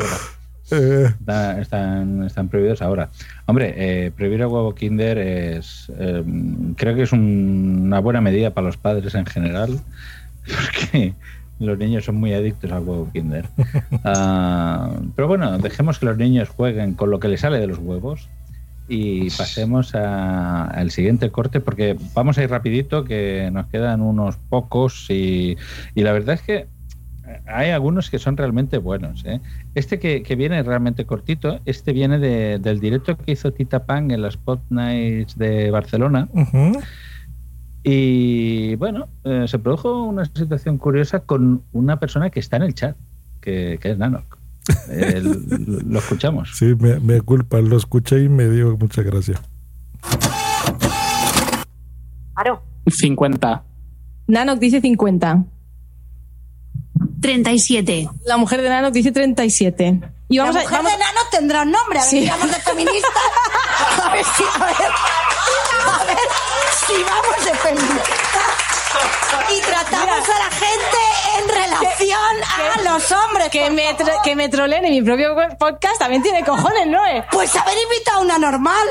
Están prohibidos ahora. Hombre, prohibir el huevo Kinder es creo que es una buena medida para los padres en general, porque los niños son muy adictos al huevo Kinder. Pero bueno, dejemos que los niños jueguen con lo que les sale de los huevos y pasemos al siguiente corte, porque vamos a ir rapidito, que nos quedan unos pocos y la verdad es que hay algunos que son realmente buenos, ¿eh? Este que viene realmente cortito, este viene del directo que hizo Tita Punk en las Spot Nights de Barcelona. Y bueno, se produjo una situación curiosa con una persona que está en el chat, que es Nanoc. Lo escuchamos. Sí, me culpa, lo escuché y me dio mucha gracia. Claro. 50. Nanoc dice 50. 37. La mujer de Nanoc dice 37. Y la mujer de Nanoc tendrá un nombre. A ver si vamos de feminista. A ver si vamos de feminista. Y tratamos a la gente en relación a los hombres. Que me troleen en mi propio podcast también tiene cojones, ¿no? Pues haber invitado a una normal.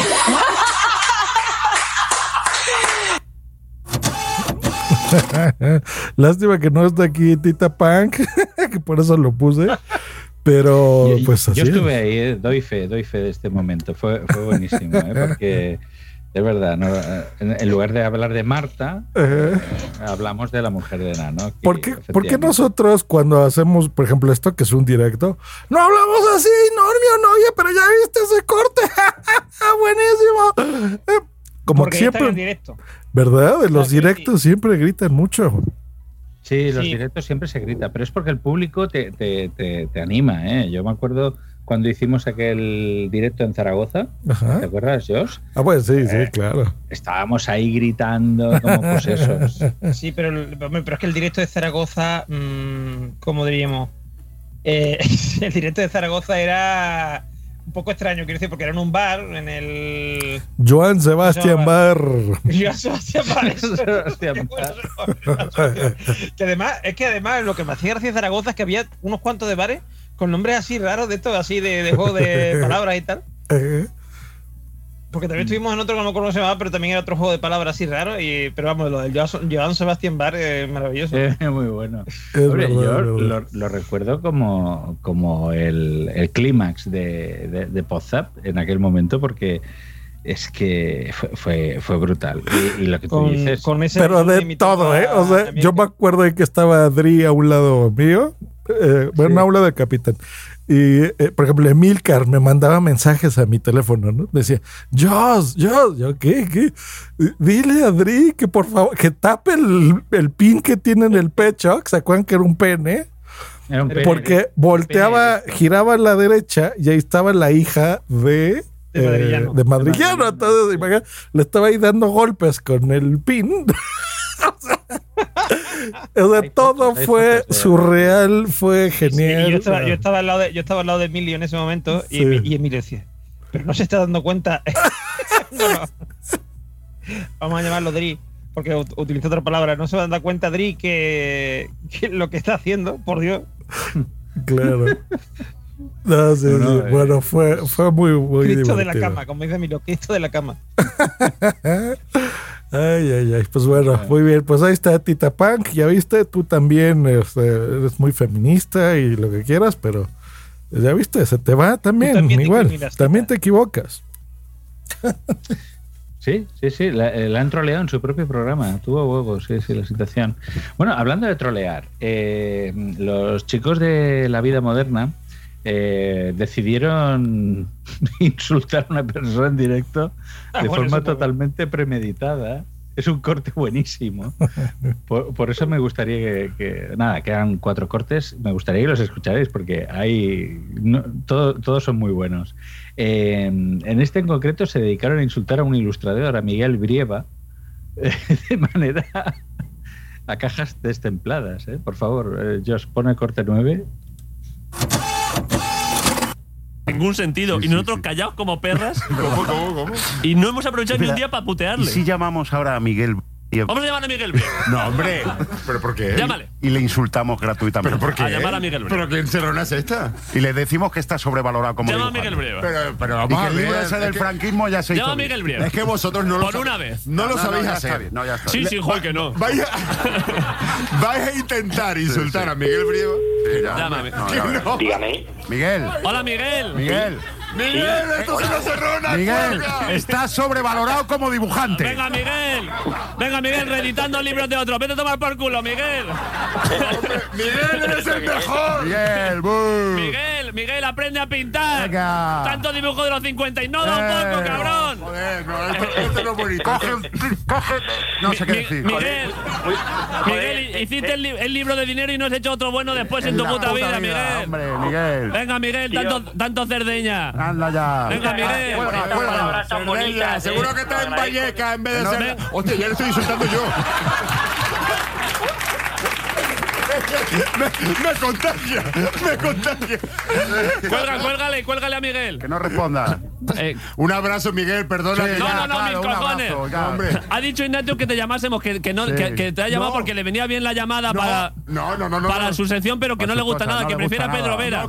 Lástima que no está aquí Tita Punk, que por eso lo puse. Pero pues así. Yo estuve ahí, doy fe de este momento. Fue buenísimo, porque Es verdad, ¿no? En lugar de hablar de Marta, hablamos de la mujer de Nano. ¿Por qué nosotros cuando hacemos, por ejemplo, esto que es un directo, no hablamos así, Normio, no? Oye, pero ya viste ese corte. Buenísimo. Como que siempre, en directo. ¿Verdad? En los directos siempre gritan mucho. Sí, los directos siempre se grita, pero es porque el público te anima, ¿eh? Yo me acuerdo cuando hicimos aquel directo en Zaragoza. Ajá. ¿Te acuerdas, Josh? Pues sí, claro. Estábamos ahí gritando como posesos. Sí, pero es que el directo de Zaragoza, ¿cómo diríamos? El directo de Zaragoza era un poco extraño, quiero decir, porque era en un bar, en el... Joan Sebastián Bar. Joan Sebastián Bar. Que además lo que me hacía gracia de Zaragoza es que había unos cuantos de bares con nombres así raros de estos, así de juego de palabras y tal. Porque también estuvimos en otro que no conocemos, pero también era otro juego de palabras así raro. Pero vamos, lo del Joan Sebastián Bar es maravilloso. Muy bueno. Hombre, yo lo recuerdo como el clímax de Podzap en aquel momento, porque es que fue brutal. Y lo que tú dices... pero de todo, ¿eh? O sea, yo me acuerdo de que estaba Adri a un lado mío. Bueno, a un lado del capitán. Y, por ejemplo, Emilcar me mandaba mensajes a mi teléfono, ¿no? Decía, Joss, yo, ¿qué? Dile a Adri que por favor, que tape el pin que tiene en el pecho, que se acuerdan que era un pene. Porque volteaba, giraba a la derecha y ahí estaba la hija de Madrillano. Entonces, imagínate, le estaba ahí dando golpes con el pin. O sea, todo fue surreal, fue genial. Sí, yo estaba al lado de Emilio en ese momento y Emilio decía, pero no se está dando cuenta. No. Vamos a llamarlo Dri, porque utilizó otra palabra. No se va a dar cuenta Dri que lo que está haciendo, por Dios. Claro. No, sí. Bueno, fue muy Cristo divertido. de la cama, como dice Emilio, Cristo de la cama. Ay. Pues bueno, muy bien. Pues ahí está Tita Punk. Ya viste, tú también eres muy feminista y lo que quieras, pero ya viste, se te va también igual. También te equivocas. Sí. La han troleado en su propio programa. Tuvo huevos, sí, la situación. Bueno, hablando de trolear, los chicos de La Vida Moderna decidieron insultar a una persona en directo de forma totalmente premeditada. Es un corte buenísimo. Por eso me gustaría que quedan 4 cortes. Me gustaría que los escucharais porque todos son muy buenos. En este en concreto se dedicaron a insultar a un ilustrador, a Miguel Brieva, de manera a cajas destempladas. Por favor, Josh, pone el corte 9. Ningún sentido. Y nosotros callados como perras. ¿Cómo? Y no hemos aprovechado ni un día para putearle. ¿Y si llamamos ahora a Miguel? Vamos a llamar a Miguel Brieva. No, hombre. ¿Pero por qué? Llámale. Y le insultamos gratuitamente. ¿Pero por qué? A llamar a Miguel Brieva. ¿Pero qué encerrona es esta? Y le decimos que está sobrevalorado como llama a Miguel Brieva. Pero vamos a ver. Y que el libro ese del franquismo ya se hizo. Llama a Miguel Brieva. Es que vosotros no lo por una vez. No lo sabéis hacer. No, ya está. Sí, joder, que no. Vais a intentar insultar a Miguel Brieva. Llámame. No. Dígame. Miguel. Hola, Miguel. Miguel, esto se nos cerrona. Miguel, estás sobrevalorado como dibujante. Venga, Miguel, reeditando libros de otros. Vete a tomar por culo, Miguel. Miguel, eres el mejor. Miguel, aprende a pintar. Venga. Tanto dibujo de los 50 y no da un poco, cabrón. Joder, no, esto no es bonito. Coge. No sé qué decir. Miguel, hiciste el libro de dinero y no has hecho otro bueno después en tu puta vida, Miguel. Hombre, Miguel. Venga, Miguel, tanto cerdeña. Anda ya. Venga, Miguel. Cerdeña, seguro que está en Valleca en vez de ser... Hostia, ya le estoy insultando yo. Me contagia. Cuélgale a Miguel. Que no responda. Un abrazo, Miguel, perdona. Sí, no, mis cojones. Hombre. Ha dicho Ignatius que te llamásemos, que te ha llamado porque le venía bien la llamada para su sección, pero que no le gusta nada, que prefiere a Pedro Vera.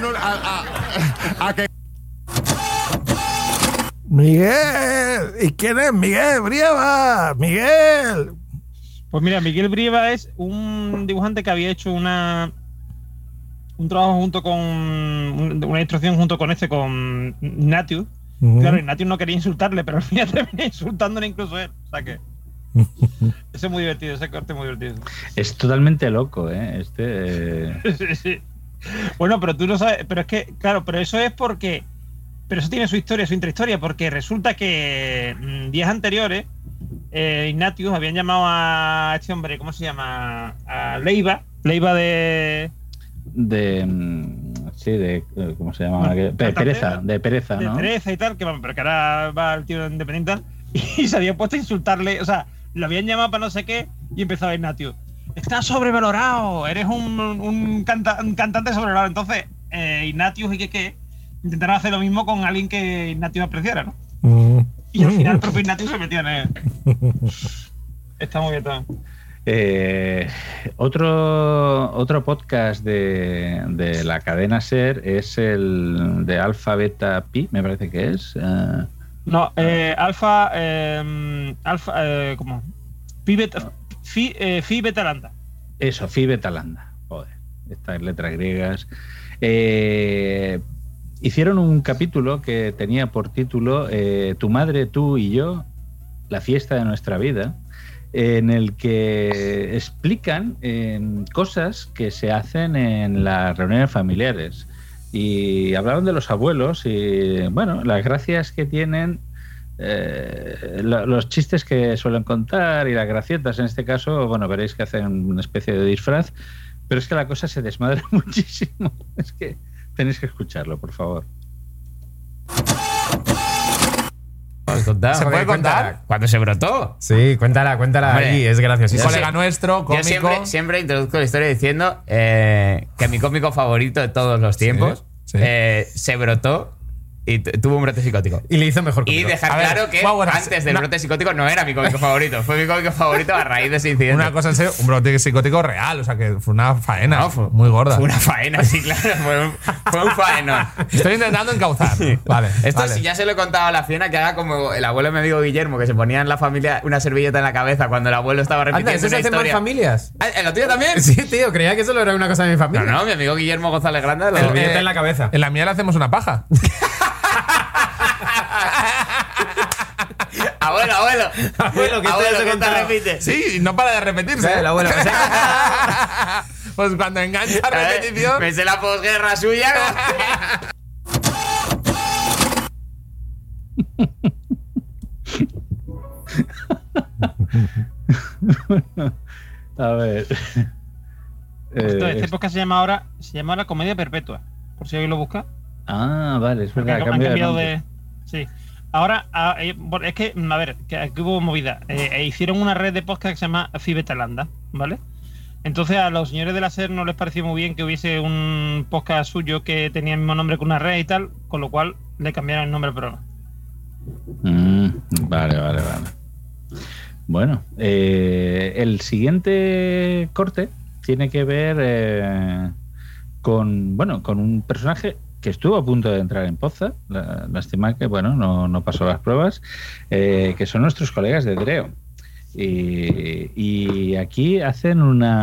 Miguel, ¿y quién es Miguel Brieva? Miguel. Pues mira, Miguel Brieva es un dibujante que había hecho un trabajo junto con una ilustración junto con con Ignatius, Claro, Ignatius no quería insultarle, pero al final termina insultándole incluso él. O sea que... Ese es muy divertido, ese corte es muy divertido. Es totalmente loco, Sí. Bueno, pero tú no sabes... Pero es que, claro, pero eso es porque... Pero eso tiene su historia, su intrahistoria, porque resulta que días anteriores Ignatius habían llamado a este hombre, ¿cómo se llama? A Leiva de ¿cómo se llama? Bueno, Pereza, ¿no? De Pereza y tal, pero que ahora va el tío de Independiente y se había puesto a insultarle, o sea, lo habían llamado para no sé qué y empezaba Ignatius. Estás sobrevalorado, eres un cantante sobrevalorado. Entonces, Ignatius y que intentaron hacer lo mismo con alguien que Ignatius apreciara, ¿no? Y al final el propio Ignatius se metió en él. Está muy bien todo. Otro podcast de la cadena SER es el de Alfa Beta Pi, me parece que es. No, Alfa, ¿cómo? Phi Beta Lambda. Eso, Phi Beta Lambda. Joder, estas letras griegas. Hicieron un capítulo que tenía por título Tu madre, tú y yo, la fiesta de nuestra vida, en el que explican cosas que se hacen en las reuniones familiares. Y hablaron de los abuelos y, bueno, las gracias que tienen, los chistes que suelen contar y las gracietas. En este caso, bueno, veréis que hacen una especie de disfraz, pero es que la cosa se desmadra muchísimo. Es que tenéis que escucharlo, por favor. ¿Se puede contar? Cuando se brotó. Sí, cuéntala. Hombre, ahí, es gracioso. Colega nuestro, cómico. Yo siempre introduzco la historia diciendo que mi cómico favorito de todos los tiempos se brotó y tuvo un brote psicótico. Y le hizo mejor cómico. Y dejar claro que antes del brote psicótico no era mi cómico favorito. Fue mi cómico favorito a raíz de ese incidente. Una cosa en serio, un brote psicótico real. O sea, que fue una faena. No, fue muy gorda. Fue una faena, sí, claro. Fue un faenón. Estoy intentando encauzar. Vale. Esto sí, ya se lo he contado a la Fiona, que haga como el abuelo de mi amigo Guillermo, que se ponía en la familia una servilleta en la cabeza cuando el abuelo estaba repitiendo una historia. ¿Eso se hace en familias? ¿En la tuya también? Sí, tío. Creía que solo era una cosa de mi familia. No, mi amigo Guillermo González Grande. La servilleta en la cabeza. En la mía le hacemos una paja. Abuelo, ¿qué te repite? Sí, no para de repetirse. El abuelo. Pues cuando engancha repetición. Me sé la posguerra suya. A ver. Este podcast se llama ahora Comedia Perpetua. Por si alguien lo busca. Ah, vale, es verdad. Han cambiado de. Sí. Ahora, es que, a ver, que aquí hubo movida. Hicieron una red de podcast que se llama Phi Beta Lambda, ¿vale? Entonces a los señores de la SER no les pareció muy bien que hubiese un podcast suyo que tenía el mismo nombre que una red y tal, con lo cual le cambiaron el nombre al programa. Vale. Bueno, el siguiente corte tiene que ver con un personaje que estuvo a punto de entrar en Poza, lástima que no pasó las pruebas, que son nuestros colegas de Dreo. Y aquí hacen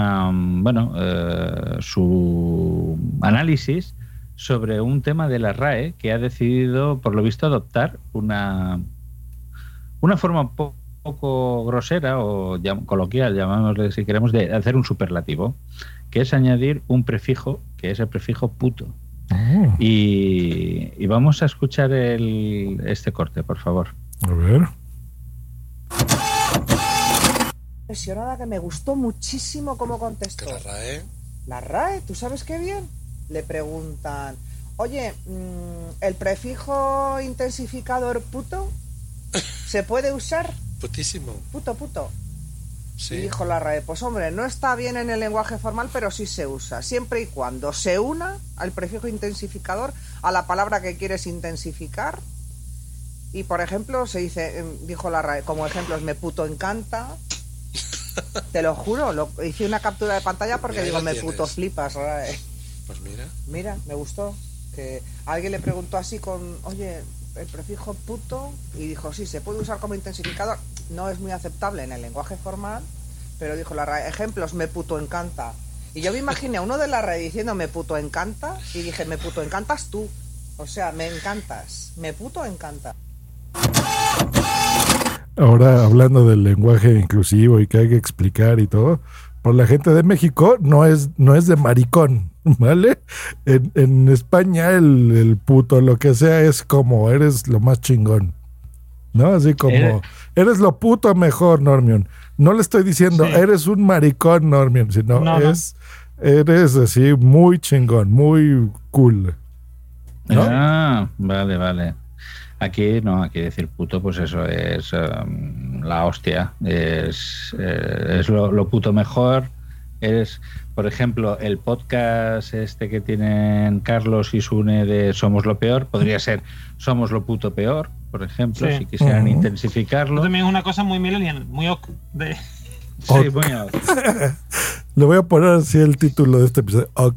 su análisis sobre un tema de la RAE que ha decidido, por lo visto, adoptar una forma poco grosera o coloquial, llamámosle si queremos, de hacer un superlativo, que es añadir un prefijo, que es el prefijo puto. Y vamos a escuchar este corte, por favor. A ver. Impresionada, que me gustó muchísimo cómo contestó. ¿La RAE? ¿La RAE? ¿Tú sabes qué bien? Le preguntan, oye, ¿el prefijo intensificador puto se puede usar? Putísimo. Puto. Sí. Y dijo la RAE, pues hombre, no está bien en el lenguaje formal, pero sí se usa, siempre y cuando se una al prefijo intensificador a la palabra que quieres intensificar. Y por ejemplo, se dice, dijo la RAE, como ejemplos, me puto encanta. Te lo juro, hice una captura de pantalla porque digo, me puto flipas, RAE. Pues mira, me gustó. Que alguien le preguntó así con, oye, el prefijo puto, y dijo, sí, se puede usar como intensificador. No es muy aceptable en el lenguaje formal, pero dijo la RAE, ejemplos, me puto encanta. Y yo me imaginé a uno de la RAE diciendo me puto encanta, y dije, me puto encantas tú. O sea, me encantas. Me puto encanta. Ahora, hablando del lenguaje inclusivo y que hay que explicar y todo, por la gente de México no es de maricón, ¿vale? En España el puto, lo que sea, es como eres lo más chingón, ¿no? Así como eres lo puto mejor, Normion. No le estoy diciendo eres un maricón, Normion, sino eres así muy chingón, muy cool, ¿no? Ah, vale. Aquí no, aquí decir puto, pues eso es la hostia, es lo puto mejor. Por ejemplo, el podcast este que tienen Carlos y Sune de Somos lo Peor, podría ser Somos lo puto peor, por ejemplo, si quisieran intensificarlo. También es una cosa muy millennial, muy ok. Sí, muy ok. Le voy a poner así el título de este episodio, ok.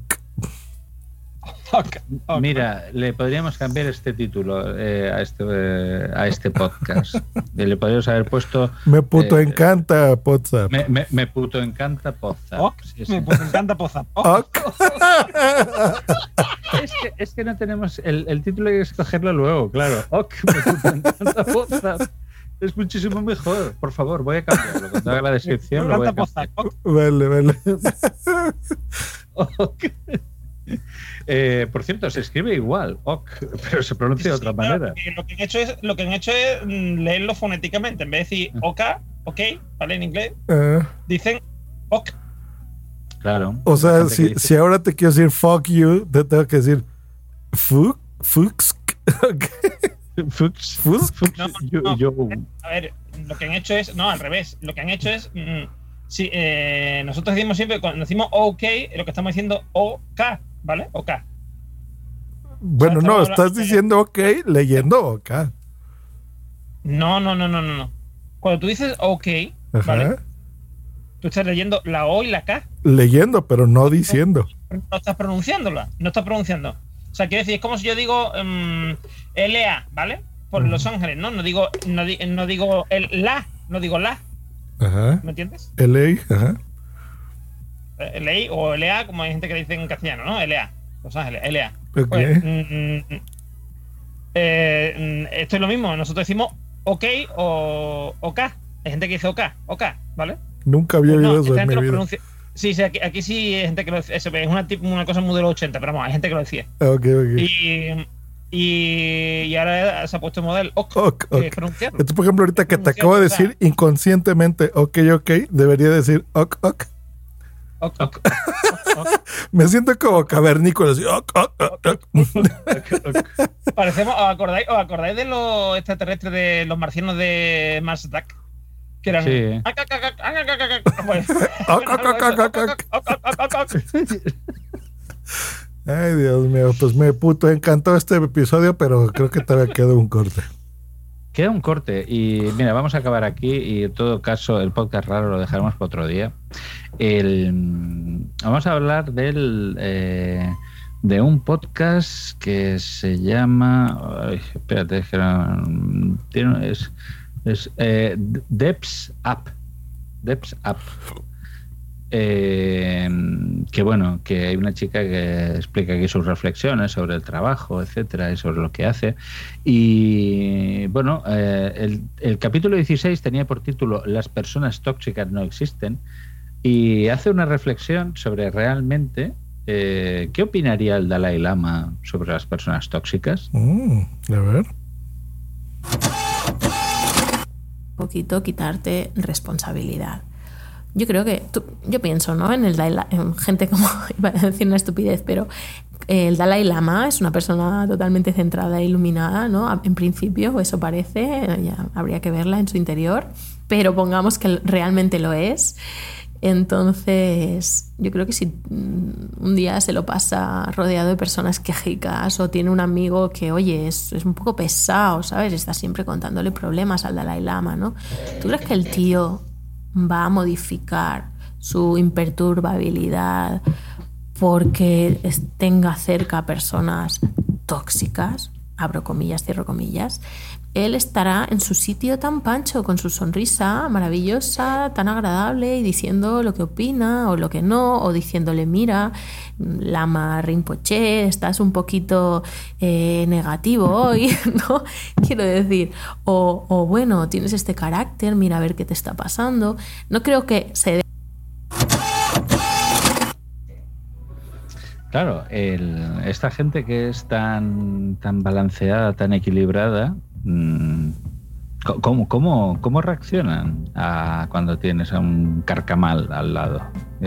Mira, le podríamos cambiar este título a este podcast. Le podríamos haber puesto Me puto encanta Podzap. Me puto encanta Podzap. Me puto encanta Podzap. Es que no tenemos el título, hay que escogerlo luego, claro. Me puto encanta Podzap. Es muchísimo mejor. Por favor, voy a cambiarlo. Cuando haga la descripción lo voy a cambiar. Vale. Por cierto, se escribe igual, ok, pero se pronuncia de otra manera. Lo que han hecho es leerlo fonéticamente. En vez de decir ok, ¿vale? En inglés, dicen ok. Claro. O sea, si ahora te quiero decir fuck you, te tengo que decir fucks. A ver, lo que han hecho es, no, al revés. Lo que han hecho es, nosotros decimos siempre, cuando decimos ok, lo que estamos diciendo ok, ¿vale? Ok. Bueno, no, estás diciendo ok leyendo ok. No. Cuando tú dices ok, ¿vale? Tú estás leyendo la O y la K. Leyendo, pero no diciendo. No estás pronunciándola. O sea, quiero decir, es como si yo digo LA, ¿vale? Por Los Ángeles, ¿no? No digo la. Ajá. ¿Me entiendes? LA, ajá. LA o LA, como hay gente que dice en castellano, ¿no? LA, Los Ángeles, LA. Okay. Pues, esto es lo mismo, nosotros decimos OK o OK. Hay gente que dice OK, ¿vale? Nunca había oído eso en mi vida. Sí, aquí sí hay gente que lo dice. Es una cosa muy de los 80, pero vamos, hay gente que lo decía. Ok. Y ahora se ha puesto modelo ok. Esto, por ejemplo, ahorita que te acabo de decir inconscientemente ok, debería decir ok. Me siento como cavernícola, así, Parecemos, ¿os acordáis de los extraterrestres de los marcianos de Mars Attack? Que eran Ay, Dios mío, pues me puto encantó este episodio, pero creo que todavía queda un corte. Queda un corte y mira, vamos a acabar aquí y en todo caso el podcast raro lo dejaremos para otro día. Vamos a hablar de un podcast que se llama espérate, es Depths Up. Que bueno, que hay una chica que explica aquí sus reflexiones sobre el trabajo, etcétera, y sobre lo que hace. Y bueno, el capítulo 16 tenía por título Las personas tóxicas no existen, y hace una reflexión sobre realmente ¿qué opinaría el Dalai Lama sobre las personas tóxicas? A ver. Un poquito quitarte responsabilidad. Yo creo que yo pienso, ¿no? En gente como, iba a decir una estupidez, pero el Dalai Lama es una persona totalmente centrada e iluminada, ¿no? En principio, eso parece, ya habría que verla en su interior, pero pongamos que realmente lo es. Entonces, yo creo que si un día se lo pasa rodeado de personas quejicas o tiene un amigo que, oye, es un poco pesado, ¿sabes? Está siempre contándole problemas al Dalai Lama, ¿no? ¿Tú crees que el tío va a modificar su imperturbabilidad porque tenga cerca personas tóxicas? Abro comillas, cierro comillas. él estará en su sitio tan pancho, con su sonrisa maravillosa, tan agradable, y diciendo lo que opina o lo que no, o diciéndole, mira, Lama Rinpoche, estás un poquito negativo hoy, ¿no? Quiero decir, o bueno, tienes este carácter, mira a ver qué te está pasando. No creo que se dé. Claro, esta gente que es tan balanceada, tan equilibrada, ¿cómo reaccionan cuando tienes a un carcamal al lado?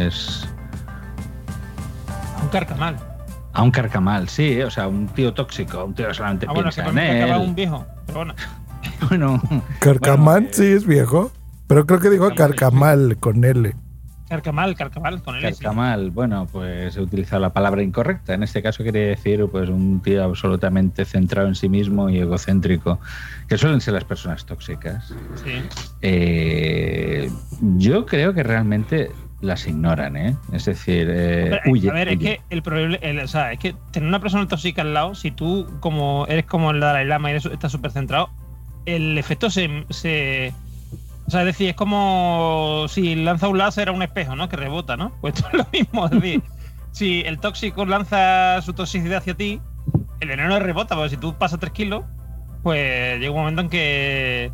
¿Un carcamal? A un carcamal, sí, o sea, un tío tóxico, un tío que solamente piensa que en él. Carcamal es un viejo, pero bueno. Bueno, Carcamal sí es viejo, pero creo que dijo carcamal con L. Carcamal con L. Carcamal, sí. Bueno, pues he utilizado la palabra incorrecta. En este caso quería decir pues un tío absolutamente centrado en sí mismo y egocéntrico, que suelen ser las personas tóxicas. Sí. Yo creo que realmente las ignoran, ¿eh? Es decir, huye. A ver, es que el problema, es que tener una persona tóxica al lado, si tú eres como el Dalai Lama y estás súper centrado, el efecto o sea, es decir, es como si lanza un láser a un espejo, ¿no? Que rebota, ¿no? Pues esto es lo mismo. Es decir, si el tóxico lanza su toxicidad hacia ti, el veneno rebota, porque si tú pasas 3 kilos, pues llega un momento en que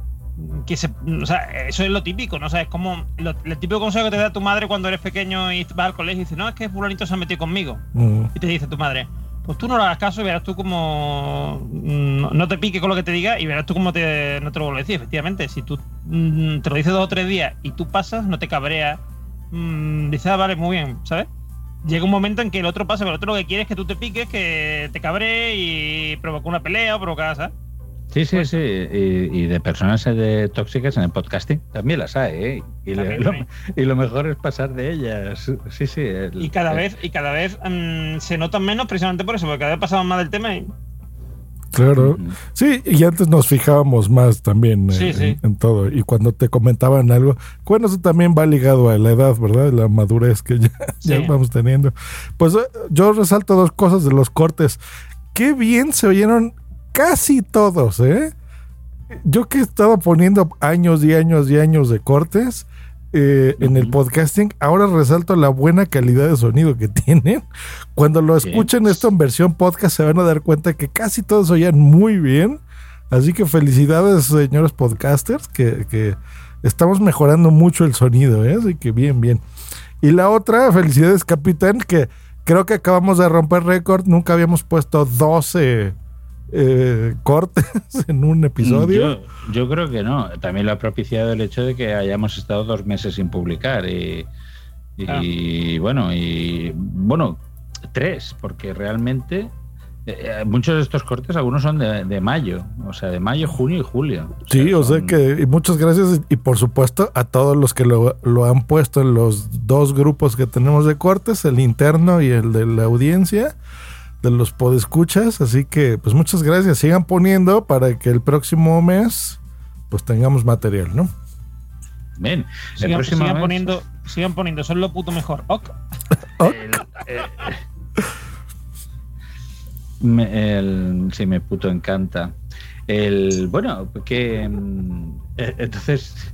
o sea, eso es lo típico, ¿no? O sea, es como el típico consejo que te da tu madre cuando eres pequeño y vas al colegio y dices, no, es que fulanito se ha metido conmigo. Y te dice tu madre, pues tú no le hagas caso y verás tú como no te piques con lo que te diga y verás tú cómo no te lo vuelvo a decir. Efectivamente, si tú te lo dices 2 o 3 días y tú pasas, no te cabreas, dices, vale, muy bien, ¿sabes? Llega un momento en que el otro pasa, pero el otro lo que quiere es que tú te piques, que te cabrees y provoca una pelea o provoca, ¿sabes? Sí. Y de personas tóxicas en el podcasting también las hay, ¿eh? Y lo mejor es pasar de ellas. Sí. Y cada vez se notan menos precisamente por eso, porque cada vez pasamos más del tema y... Claro. Sí, y antes nos fijábamos más también en todo. Y cuando te comentaban algo, bueno, eso también va ligado a la edad, ¿verdad? La madurez que ya vamos teniendo. Pues yo resalto 2 cosas de los cortes. Qué bien se oyeron casi todos, ¿eh? Yo que he estado poniendo años y años y años de cortes en el podcasting, ahora resalto la buena calidad de sonido que tienen. Cuando lo escuchen esto en versión podcast se van a dar cuenta que casi todos oían muy bien. Así que felicidades, señores podcasters, que estamos mejorando mucho el sonido, ¿eh? Así que bien. Y la otra, felicidades, capitán, que creo que acabamos de romper récord. Nunca habíamos puesto 12 cortes en un episodio. Yo creo que no. También lo ha propiciado el hecho de que hayamos estado 2 meses sin publicar y bueno, 3, porque realmente muchos de estos cortes, algunos son de mayo, o sea, de mayo, junio y julio. O sea que, y muchas gracias, y por supuesto a todos los que lo han puesto en los 2 grupos que tenemos de cortes, el interno y el de la audiencia, de los podescuchas. Así que pues muchas gracias, sigan poniendo para que el próximo mes pues tengamos material, ¿no? Bien, sigan poniendo, son lo puto mejor. Ok. Sí, me puto encanta. Bueno, que entonces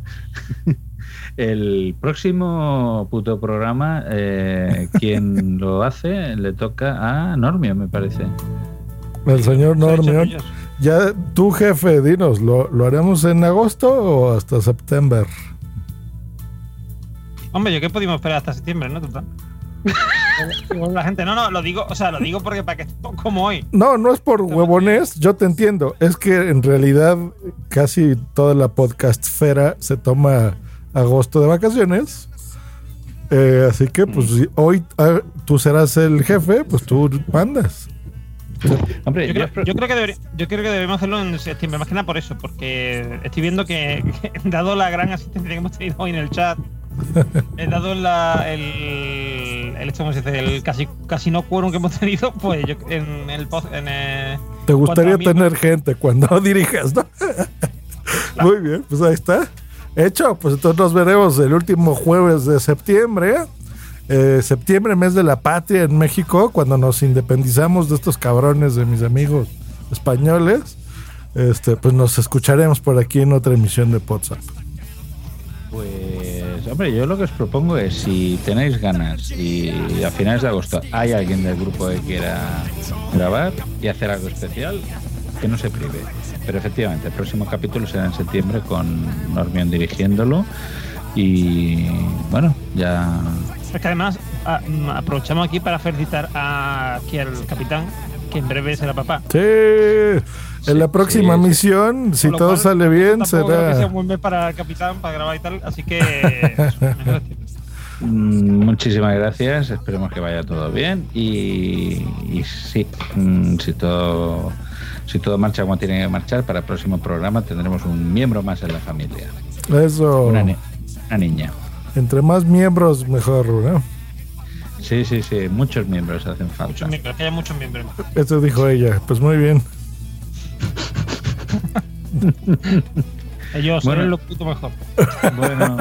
el próximo puto programa, quien lo hace, le toca a Normio, me parece. El señor Normio. Ya, tú, jefe, dinos, ¿lo haremos en agosto o hasta septiembre? Hombre, yo que pudimos esperar hasta septiembre, ¿no? Total. La gente, lo digo porque para que como hoy. No es por huevones, yo te entiendo. Es que en realidad casi toda la podcastfera se toma agosto de vacaciones. Así que pues si hoy tú serás el jefe, pues tú mandas. Hombre, yo creo que debemos hacerlo en septiembre, más que nada por eso, porque estoy viendo que dado la gran asistencia que hemos tenido hoy en el chat, dado el casi no quórum que hemos tenido, pues yo en el post te gustaría tener gente cuando dirijas, ¿no? Muy bien, pues ahí está hecho. Pues entonces nos veremos el último jueves de septiembre. Septiembre, mes de la patria en México, cuando nos independizamos de estos cabrones de mis amigos españoles. pues nos escucharemos por aquí en otra emisión de WhatsApp. Pues, hombre, yo lo que os propongo es, si tenéis ganas y a finales de agosto hay alguien del grupo que quiera grabar y hacer algo especial, que no se prive. Pero efectivamente, el próximo capítulo será en septiembre con Normión dirigiéndolo. Y bueno, ya... Es que además aprovechamos aquí para felicitar aquí al capitán, que en breve será papá. Sí, en la próxima misión, si todo sale bien, será... Creo que sea un buen mes para el capitán, para grabar y tal, así que... Muchísimas gracias, esperemos que vaya todo bien y sí, si todo marcha como tiene que marchar, para el próximo programa tendremos un miembro más en la familia. Eso. Una niña. Entre más miembros, mejor, ¿no? Sí, muchos miembros hacen falta. Muchos miembros, que haya muchos miembros. Eso dijo ella, pues muy bien. Ellos son lo puto mejor. Bueno.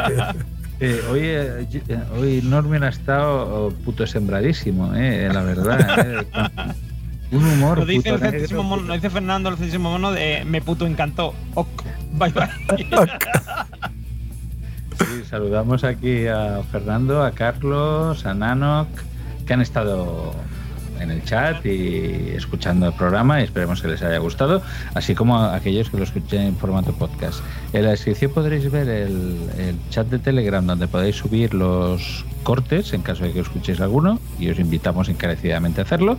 Hoy Norman ha estado puto sembradísimo, la verdad. Un humor. Lo dice, lo dice Fernando, el centésimo mono de me puto encantó. Ok, bye bye. Sí, saludamos aquí a Fernando, a Carlos, a Nanok, que han estado en el chat y escuchando el programa, y esperemos que les haya gustado, así como a aquellos que lo escuchen en formato podcast. En la descripción podréis ver el chat de Telegram, donde podéis subir los cortes en caso de que escuchéis alguno, y os invitamos encarecidamente a hacerlo.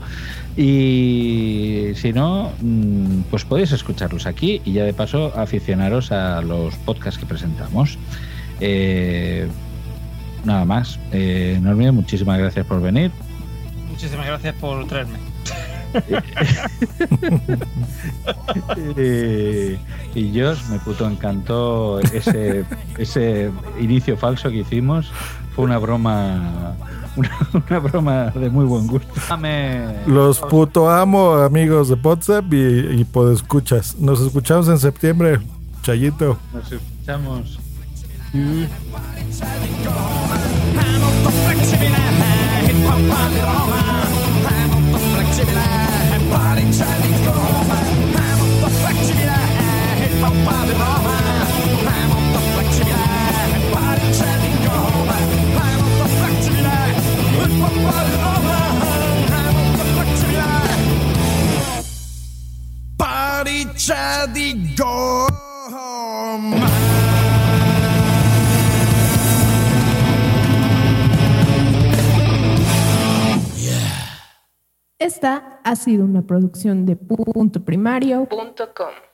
Y si no, pues podéis escucharlos aquí y ya de paso aficionaros a los podcasts que presentamos. Nada más. Normie, muchísimas gracias por venir. Muchísimas gracias por traerme. Y Josh, me puto encantó ese inicio falso que hicimos. Fue una broma. Una broma de muy buen gusto. Los puto amo, amigos de WhatsApp y podescuchas. Nos escuchamos en septiembre. Chayito. Nos escuchamos. Esta ha sido una producción de puntoprimario.com.